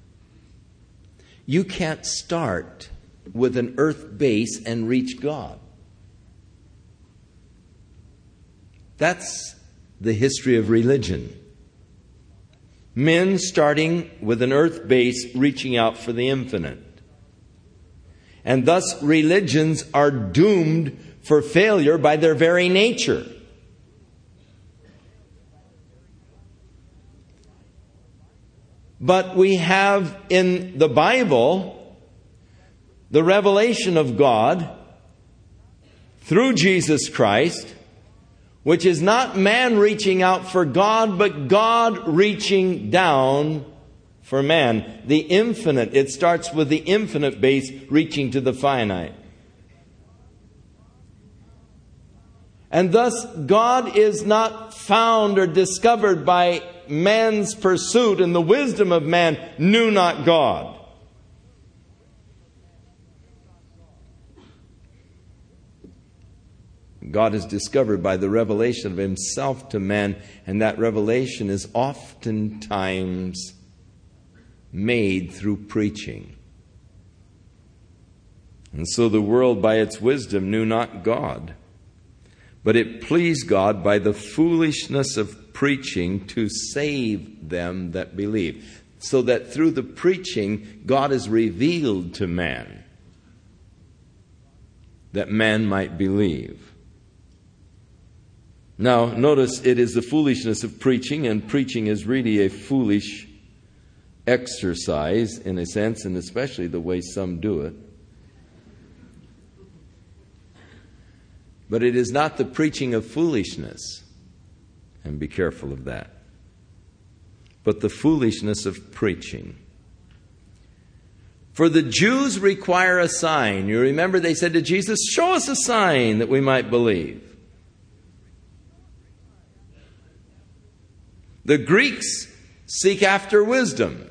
You can't start with an earth base and reach God. That's the history of religion. Men starting with an earth base, reaching out for the infinite. And thus religions are doomed for failure by their very nature. But we have in the Bible the revelation of God through Jesus Christ, which is not man reaching out for God, but God reaching down for man. The infinite, it starts with the infinite base reaching to the finite. And thus, God is not found or discovered by man's pursuit, and the wisdom of man knew not God. God is discovered by the revelation of himself to man, and that revelation is oftentimes made through preaching. And so the world by its wisdom knew not God, but it pleased God by the foolishness of preaching to save them that believe. So that through the preaching, God is revealed to man, that man might believe. Now, notice it is the foolishness of preaching, and preaching is really a foolish exercise in a sense, and especially the way some do it. But it is not the preaching of foolishness, and be careful of that, but the foolishness of preaching. For the Jews require a sign. You remember they said to Jesus, "Show us a sign that we might believe." The Greeks seek after wisdom.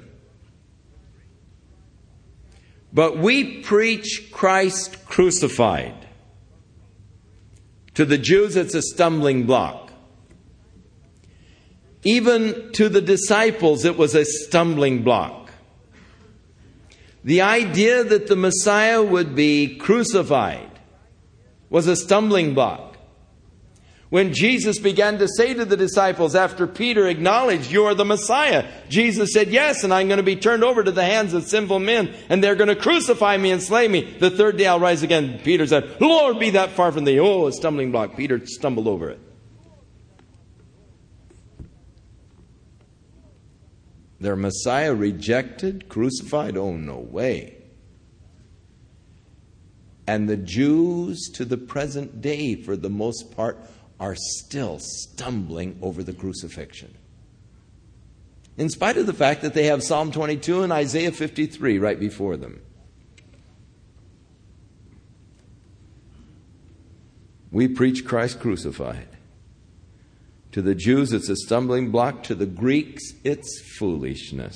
But we preach Christ crucified. To the Jews, it's a stumbling block. Even to the disciples, it was a stumbling block. The idea that the Messiah would be crucified was a stumbling block. When Jesus began to say to the disciples, after Peter acknowledged, "You are the Messiah," Jesus said, "Yes, and I'm going to be turned over to the hands of sinful men, and they're going to crucify me and slay me. The third day I'll rise again." Peter said, "Lord, be that far from thee." Oh, a stumbling block. Peter stumbled over it. Their Messiah rejected, crucified? Oh, no way. And the Jews to the present day, for the most part, are still stumbling over the crucifixion. In spite of the fact that they have Psalm 22 and Isaiah 53 right before them. We preach Christ crucified. To the Jews, it's a stumbling block. To the Greeks, it's foolishness.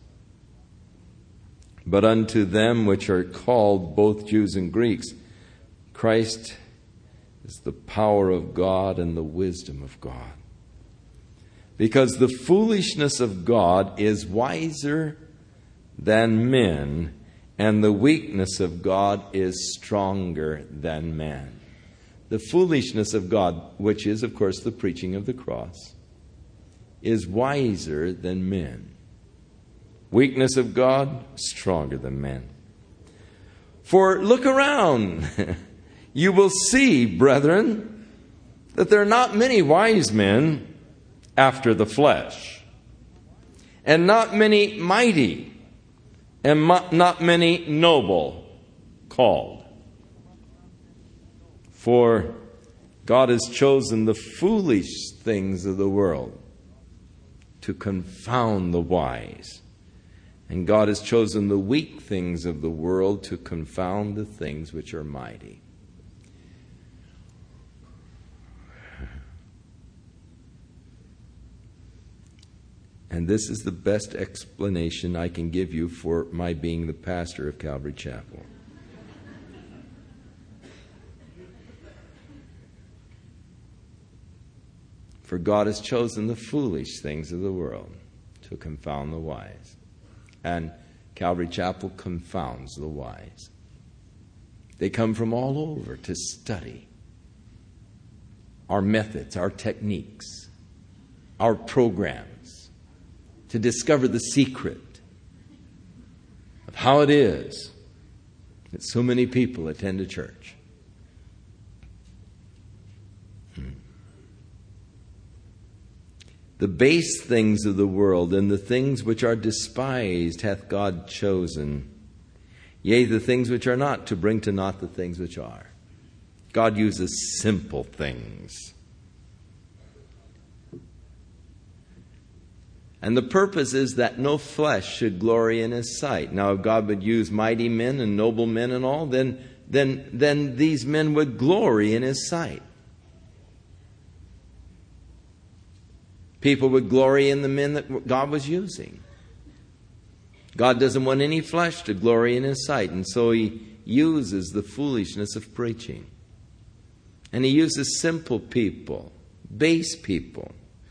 But unto them which are called, both Jews and Greeks, Christ is the power of God and the wisdom of God. Because the foolishness of God is wiser than men, and the weakness of God is stronger than man. The foolishness of God, which is, of course, the preaching of the cross, is wiser than men. Weakness of God, stronger than men. For look around. You will see, brethren, that there are not many wise men after the flesh, and not many mighty, and not many noble called. For God has chosen the foolish things of the world to confound the wise. And God has chosen the weak things of the world to confound the things which are mighty. And this is the best explanation I can give you for my being the pastor of Calvary Chapel. For God has chosen the foolish things of the world to confound the wise. And Calvary Chapel confounds the wise. They come from all over to study our methods, our techniques, our programs, to discover the secret of how it is that so many people attend a church. The base things of the world and the things which are despised hath God chosen, yea, the things which are not, to bring to naught the things which are. God uses simple things. And the purpose is that no flesh should glory in His sight. Now, if God would use mighty men and noble men and all, then these men would glory in His sight. People would glory in the men that God was using. God doesn't want any flesh to glory in His sight, and so He uses the foolishness of preaching. And He uses simple people, base people.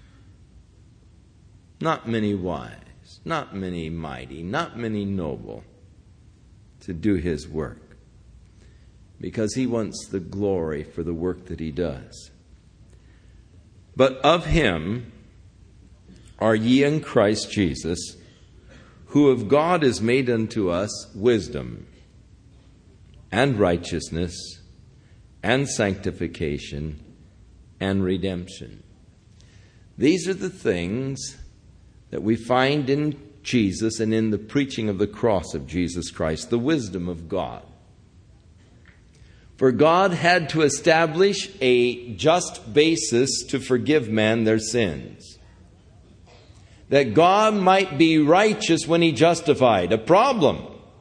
Not many wise, not many mighty, not many noble, to do His work. Because He wants the glory for the work that He does. But of Him are ye in Christ Jesus, who of God is made unto us wisdom, and righteousness, and sanctification, and redemption. These are the things that we find in Jesus and in the preaching of the cross of Jesus Christ, the wisdom of God. For God had to establish a just basis to forgive man their sins, that God might be righteous when He justified. A problem.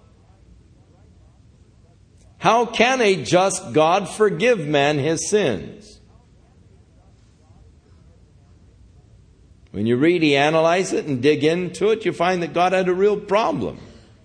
How can a just God forgive man his sins? When you really analyze it and dig into it, you find that God had a real problem.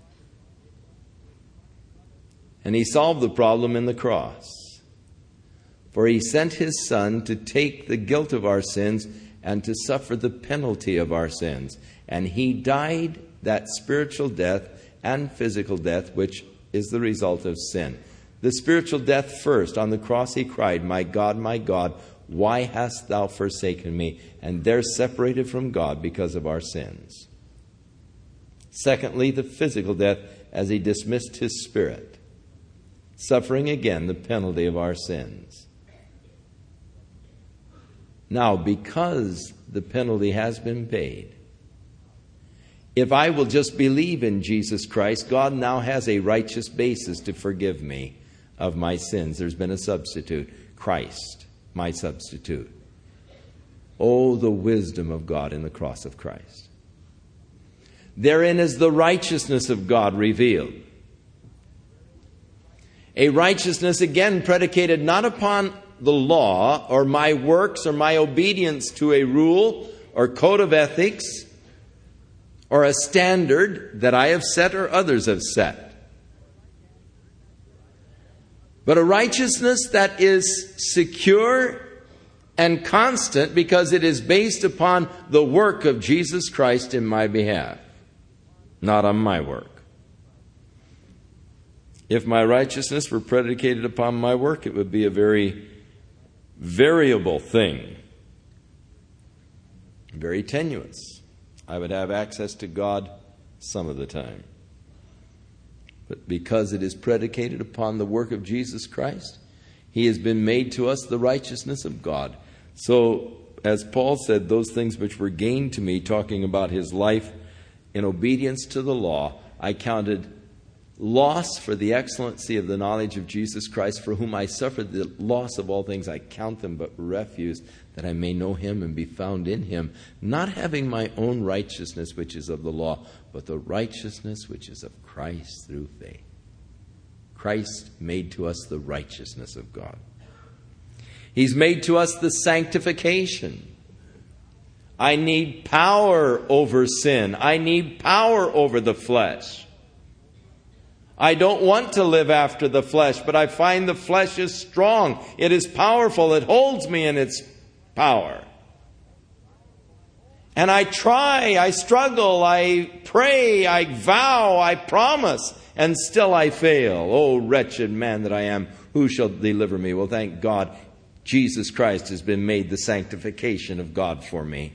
And He solved the problem in the cross. For He sent His Son to take the guilt of our sins and to suffer the penalty of our sins. And He died that spiritual death and physical death, which is the result of sin. The spiritual death first. On the cross He cried, my God, why hast Thou forsaken me? And they're separated from God because of our sins. Secondly, the physical death as He dismissed His spirit, suffering again the penalty of our sins. Now, because the penalty has been paid, if I will just believe in Jesus Christ, God now has a righteous basis to forgive me of my sins. There's been a substitute, Christ, my substitute. Oh, the wisdom of God in the cross of Christ. Therein is the righteousness of God revealed. A righteousness, again, predicated not upon the law or my works or my obedience to a rule or code of ethics or a standard that I have set or others have set, but a righteousness that is secure and constant because it is based upon the work of Jesus Christ in my behalf, not on my work. If my righteousness were predicated upon my work, it would be a very variable thing, very tenuous. I would have access to God some of the time. But because it is predicated upon the work of Jesus Christ, He has been made to us the righteousness of God. So, as Paul said, those things which were gained to me, talking about his life in obedience to the law, I counted loss for the excellency of the knowledge of Jesus Christ, for whom I suffered the loss of all things. I count them but refuse, that I may know Him and be found in Him, not having my own righteousness which is of the law, but the righteousness which is of Christ through faith. Christ made to us the righteousness of God. He's made to us the sanctification. I need power over sin. I need power over the flesh. I don't want to live after the flesh, but I find the flesh is strong. It is powerful. It holds me in its power. And I try, I struggle, I pray, I vow, I promise, and still I fail. Oh, wretched man that I am, who shall deliver me? Well, thank God, Jesus Christ has been made the sanctification of God for me.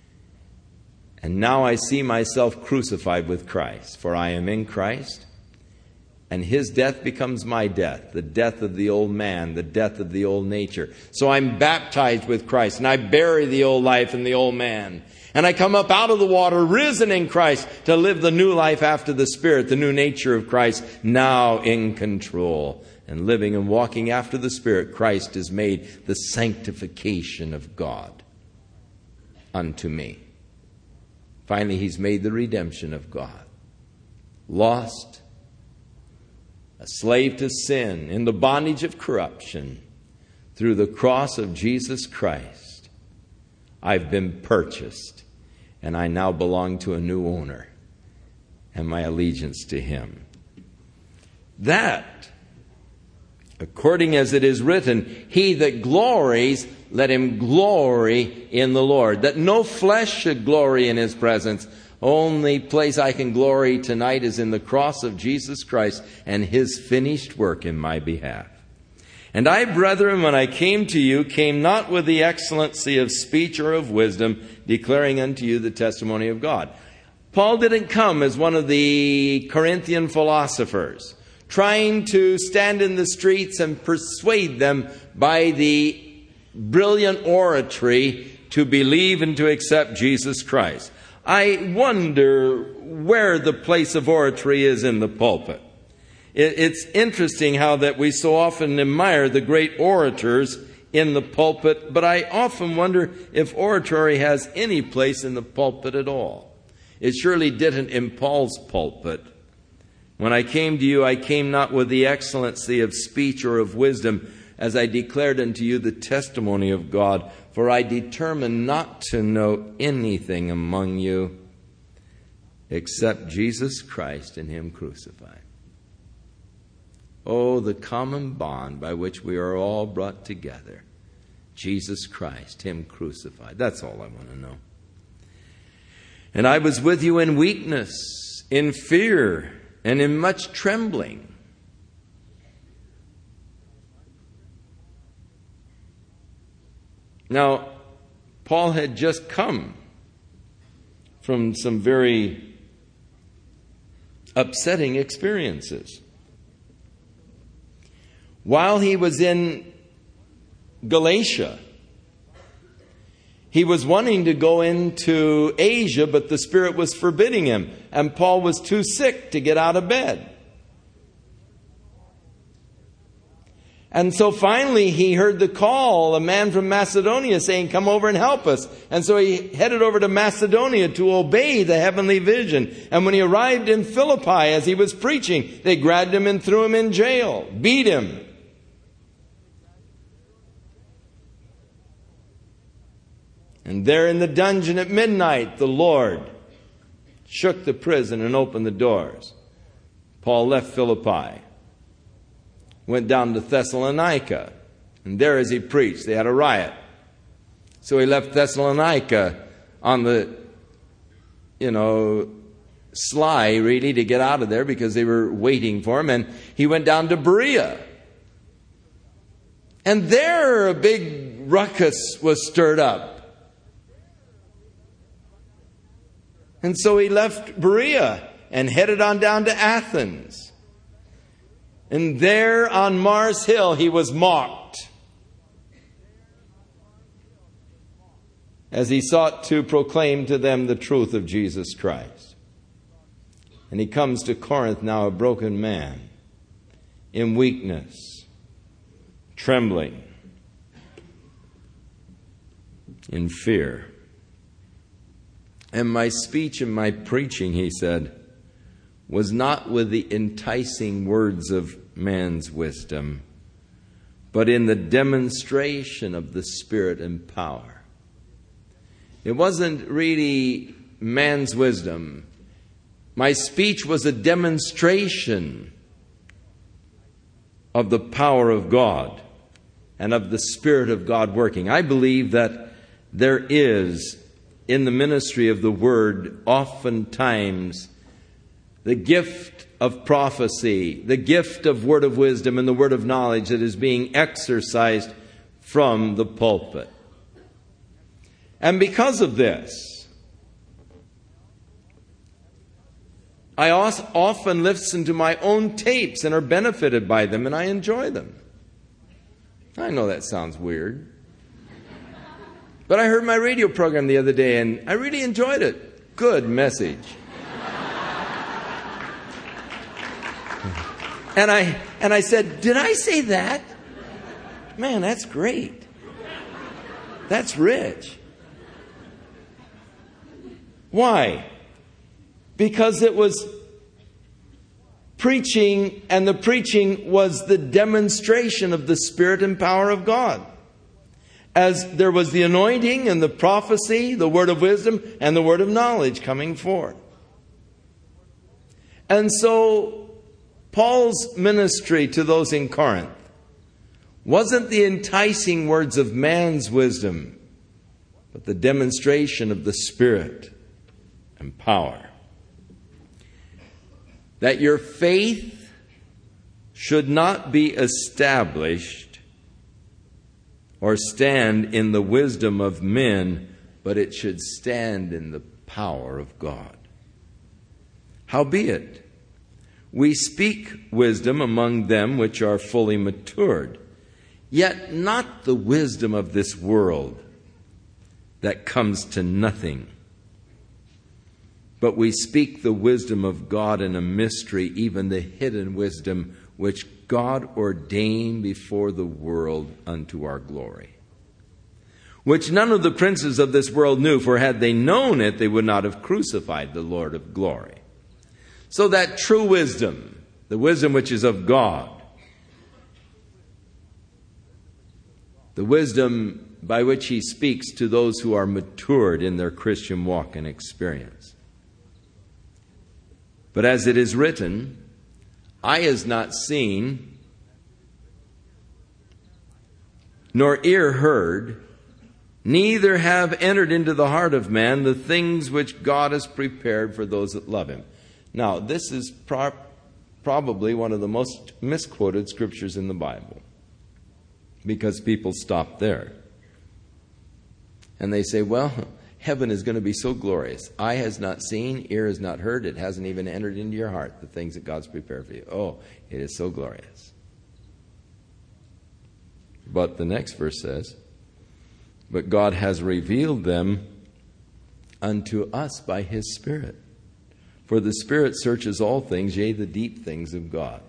And now I see myself crucified with Christ, for I am in Christ, and His death becomes my death, the death of the old man, the death of the old nature. So I'm baptized with Christ, and I bury the old life and the old man. And I come up out of the water, risen in Christ, to live the new life after the Spirit, the new nature of Christ, now in control. And living and walking after the Spirit, Christ has made the sanctification of God unto me. Finally, He's made the redemption of God. Lost, a slave to sin, in the bondage of corruption, through the cross of Jesus Christ, I've been purchased, and I now belong to a new owner, and my allegiance to Him. That, according as it is written, he that glories, let him glory in the Lord. That no flesh should glory in His presence. Only place I can glory tonight is in the cross of Jesus Christ and His finished work in my behalf. And I, brethren, when I came to you, came not with the excellency of speech or of wisdom, declaring unto you the testimony of God. Paul didn't come as one of the Corinthian philosophers, trying to stand in the streets and persuade them by the brilliant oratory to believe and to accept Jesus Christ. I wonder where the place of oratory is in the pulpit. It's interesting how that we so often admire the great orators in the pulpit, but I often wonder if oratory has any place in the pulpit at all. It surely didn't in Paul's pulpit. When I came to you, I came not with the excellency of speech or of wisdom, as I declared unto you the testimony of God. For I determined not to know anything among you except Jesus Christ and Him crucified. Oh, the common bond by which we are all brought together. Jesus Christ, Him crucified. That's all I want to know. And I was with you in weakness, in fear, and in much trembling. Now, Paul had just come from some very upsetting experiences. While he was in Galatia, he was wanting to go into Asia, but the Spirit was forbidding him, and Paul was too sick to get out of bed. And so finally he heard the call, a man from Macedonia saying, come over and help us. And so he headed over to Macedonia to obey the heavenly vision. And when he arrived in Philippi, as he was preaching, they grabbed him and threw him in jail, beat him. And there in the dungeon at midnight, the Lord shook the prison and opened the doors. Paul left Philippi, went down to Thessalonica, and there as he preached, they had a riot. So he left Thessalonica on the, sly, really, to get out of there because they were waiting for him, and he went down to Berea. And there a big ruckus was stirred up. And so he left Berea and headed on down to Athens. And there on Mars Hill he was mocked as he sought to proclaim to them the truth of Jesus Christ. And he comes to Corinth now a broken man, in weakness, trembling, in fear. And my speech and my preaching, he said, was not with the enticing words of man's wisdom, but in the demonstration of the Spirit and power. It wasn't really man's wisdom. My speech was a demonstration of the power of God and of the Spirit of God working. I believe that there is, in the ministry of the Word, oftentimes the gift of prophecy, the gift of word of wisdom and the word of knowledge that is being exercised from the pulpit. And because of this, I often listen to my own tapes and are benefited by them, and I enjoy them. I know that sounds weird. But I heard my radio program the other day, and I really enjoyed it. Good message. And I said, did I say that? Man, that's great. That's rich. Why? Because it was preaching, and the preaching was the demonstration of the Spirit and power of God. As there was the anointing and the prophecy, the word of wisdom, and the word of knowledge coming forth. And so Paul's ministry to those in Corinth wasn't the enticing words of man's wisdom, but the demonstration of the Spirit and power. That your faith should not be established or stand in the wisdom of men, but it should stand in the power of God. Howbeit, we speak wisdom among them which are fully matured, yet not the wisdom of this world that comes to nothing. But we speak the wisdom of God in a mystery, even the hidden wisdom which God ordained before the world unto our glory, which none of the princes of this world knew, for had they known it, they would not have crucified the Lord of glory. So that true wisdom, the wisdom which is of God, the wisdom by which he speaks to those who are matured in their Christian walk and experience. But as it is written, eye has not seen, nor ear heard, neither have entered into the heart of man the things which God has prepared for those that love him. Now, this is probably one of the most misquoted scriptures in the Bible, because people stop there. And they say, well, heaven is going to be so glorious. Eye has not seen, ear has not heard, it hasn't even entered into your heart, the things that God's prepared for you. Oh, it is so glorious. But the next verse says, but God has revealed them unto us by his Spirit. For the Spirit searches all things, yea, the deep things of God.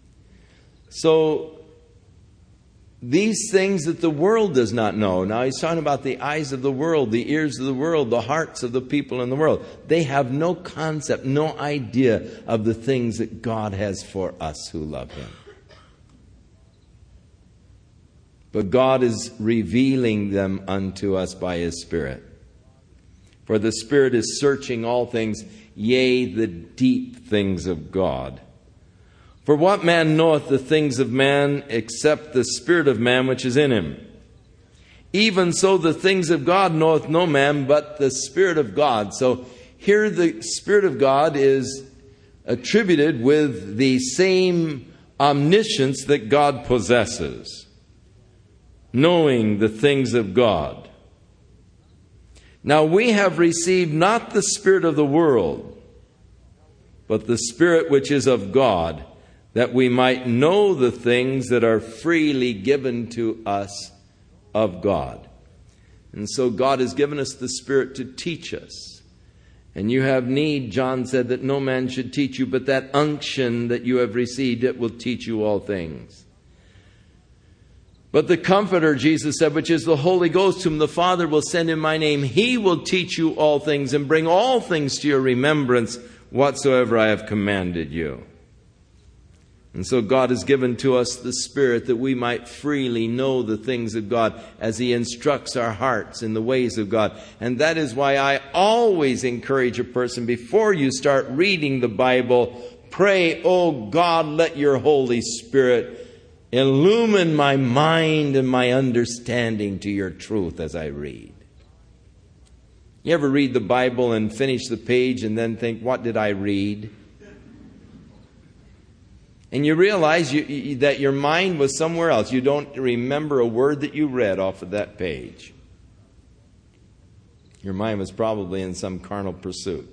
So, these things that the world does not know. Now, he's talking about the eyes of the world, the ears of the world, the hearts of the people in the world. They have no concept, no idea of the things that God has for us who love him. But God is revealing them unto us by his Spirit. For the Spirit is searching all things, yea, the deep things of God. For what man knoweth the things of man, except the Spirit of man which is in him? Even so the things of God knoweth no man, but the Spirit of God. So here the Spirit of God is attributed with the same omniscience that God possesses, knowing the things of God. Now we have received not the spirit of the world, but the Spirit which is of God, that we might know the things that are freely given to us of God. And so God has given us the Spirit to teach us. And you have need, John said, that no man should teach you, but that unction that you have received, it will teach you all things. But the Comforter, Jesus said, which is the Holy Ghost, whom the Father will send in my name, He will teach you all things and bring all things to your remembrance whatsoever I have commanded you. And so God has given to us the Spirit that we might freely know the things of God as He instructs our hearts in the ways of God. And that is why I always encourage a person, before you start reading the Bible, pray, "Oh God, let your Holy Spirit illumine my mind and my understanding to your truth as I read." You ever read the Bible and finish the page and then think, what did I read? And you realize that your mind was somewhere else. You don't remember a word that you read off of that page. Your mind was probably in some carnal pursuit.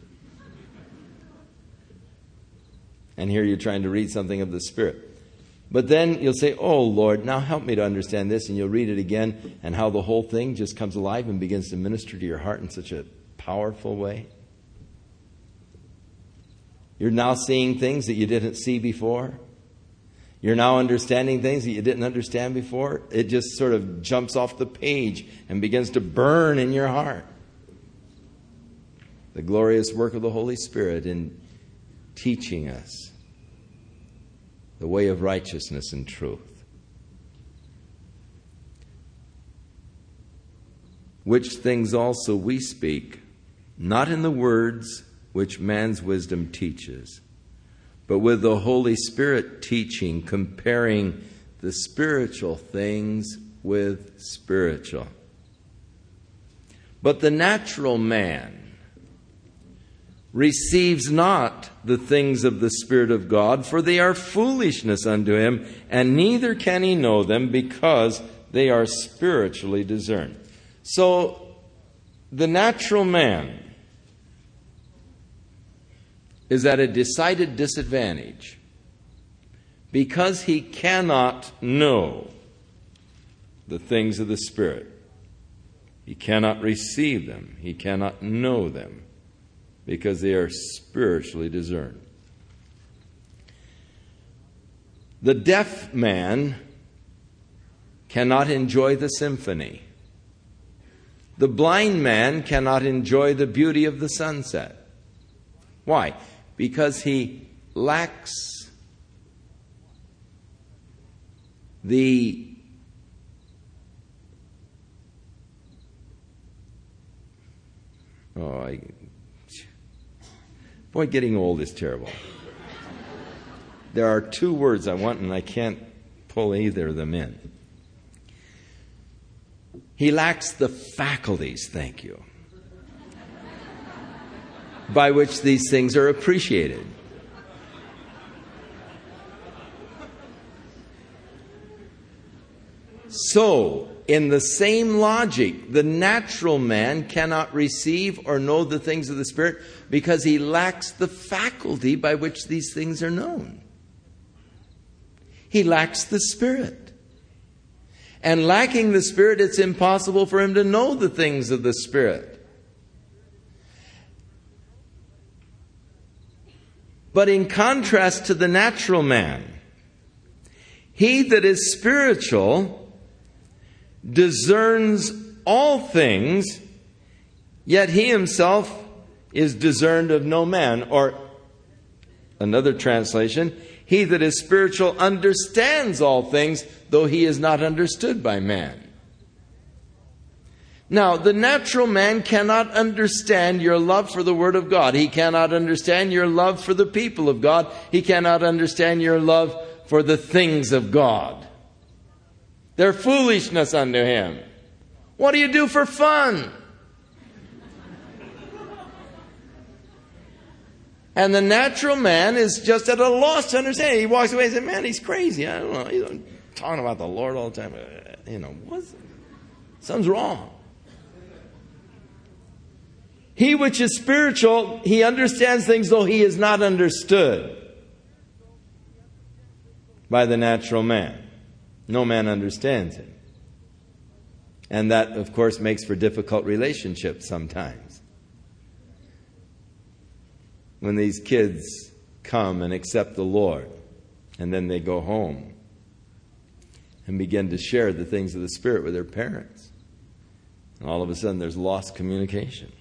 And here you're trying to read something of the Spirit. But then you'll say, "Oh Lord, now help me to understand this." And you'll read it again, and how the whole thing just comes alive and begins to minister to your heart in such a powerful way. You're now seeing things that you didn't see before. You're now understanding things that you didn't understand before. It just sort of jumps off the page and begins to burn in your heart. The glorious work of the Holy Spirit in teaching us the way of righteousness and truth. Which things also we speak, not in the words which man's wisdom teaches, but with the Holy Spirit teaching, comparing the spiritual things with spiritual. But the natural man receives not the things of the Spirit of God, for they are foolishness unto him, and neither can he know them, because they are spiritually discerned. So the natural man is at a decided disadvantage because he cannot know the things of the Spirit. He cannot receive them. He cannot know them because they are spiritually discerned. The deaf man cannot enjoy the symphony. The blind man cannot enjoy the beauty of the sunset. Why? Because he lacks the boy, getting old is terrible. There are two words I want, and I can't pull either of them in. He lacks the faculties, thank you, by which these things are appreciated. So, in the same logic, the natural man cannot receive or know the things of the Spirit because he lacks the faculty by which these things are known. He lacks the Spirit. And lacking the Spirit, it's impossible for him to know the things of the Spirit. But in contrast to the natural man, he that is spiritual discerns all things, yet he himself is discerned of no man. Or another translation, he that is spiritual understands all things, though he is not understood by man. Now, the natural man cannot understand your love for the Word of God. He cannot understand your love for the people of God. He cannot understand your love for the things of God. They're foolishness unto him. What do you do for fun? And the natural man is just at a loss to understand. He walks away and says, "Man, he's crazy. I don't know. He's talking about the Lord all the time. Something's wrong." He which is spiritual, he understands things though he is not understood. by the natural man. No man understands him. And that, of course, makes for difficult relationships sometimes. When these kids come and accept the Lord, and then they go home and begin to share the things of the Spirit with their parents. And all of a sudden there's lost communication.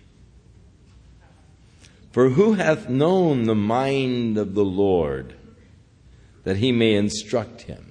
For who hath known the mind of the Lord, that he may instruct him?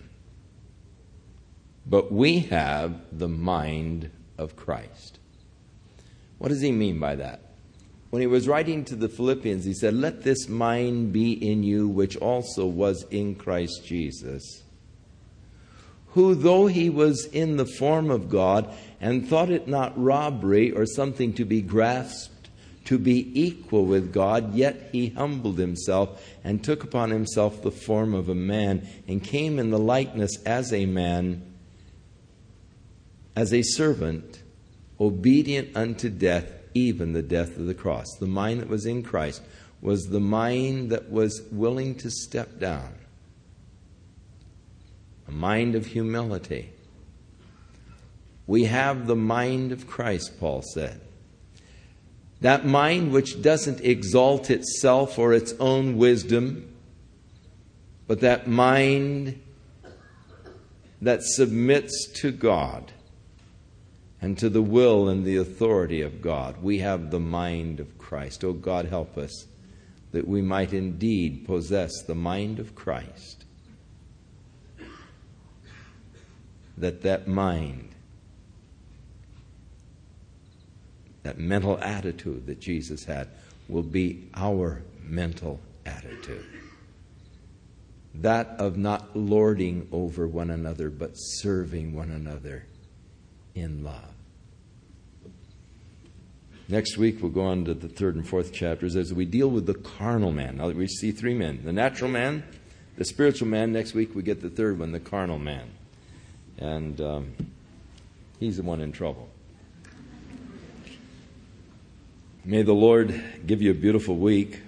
But we have the mind of Christ. What does he mean by that? When he was writing to the Philippians, he said, let this mind be in you, which also was in Christ Jesus, who, though he was in the form of God, and thought it not robbery or something to be grasped, to be equal with God, yet he humbled himself and took upon himself the form of a man, and came in the likeness as a man, as a servant, obedient unto death, even the death of the cross. The mind that was in Christ was the mind that was willing to step down. A mind of humility. We have the mind of Christ, Paul said. That mind which doesn't exalt itself or its own wisdom, but that mind that submits to God and to the will and the authority of God. We have the mind of Christ. Oh, God, help us that we might indeed possess the mind of Christ. That mind, that mental attitude that Jesus had, will be our mental attitude. That of not lording over one another, but serving one another in love. Next week we'll go on to the 3rd and 4th chapters as we deal with the carnal man. Now we see 3 men: the natural man, the spiritual man. Next week we get the 3rd one, the carnal man. And he's the one in trouble. May the Lord give you a beautiful week.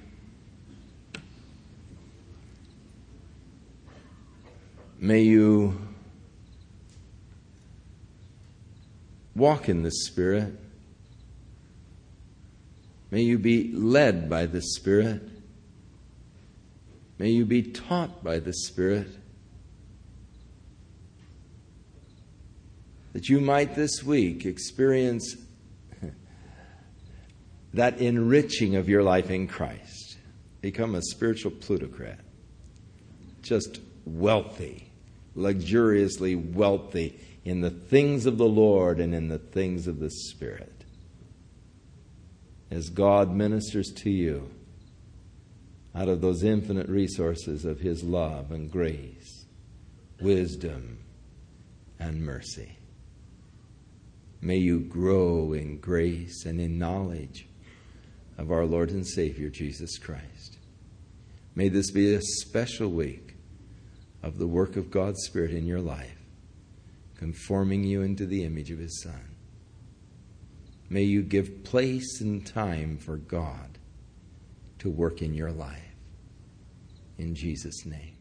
May you walk in the Spirit. May you be led by the Spirit. May you be taught by the Spirit. That you might this week experience that enriching of your life in Christ. Become a spiritual plutocrat. Just wealthy, luxuriously wealthy in the things of the Lord and in the things of the Spirit. As God ministers to you out of those infinite resources of His love and grace, wisdom and mercy. May you grow in grace and in knowledge of our Lord and Savior, Jesus Christ. May this be a special week of the work of God's Spirit in your life, conforming you into the image of His Son. May you give place and time for God to work in your life. In Jesus' name.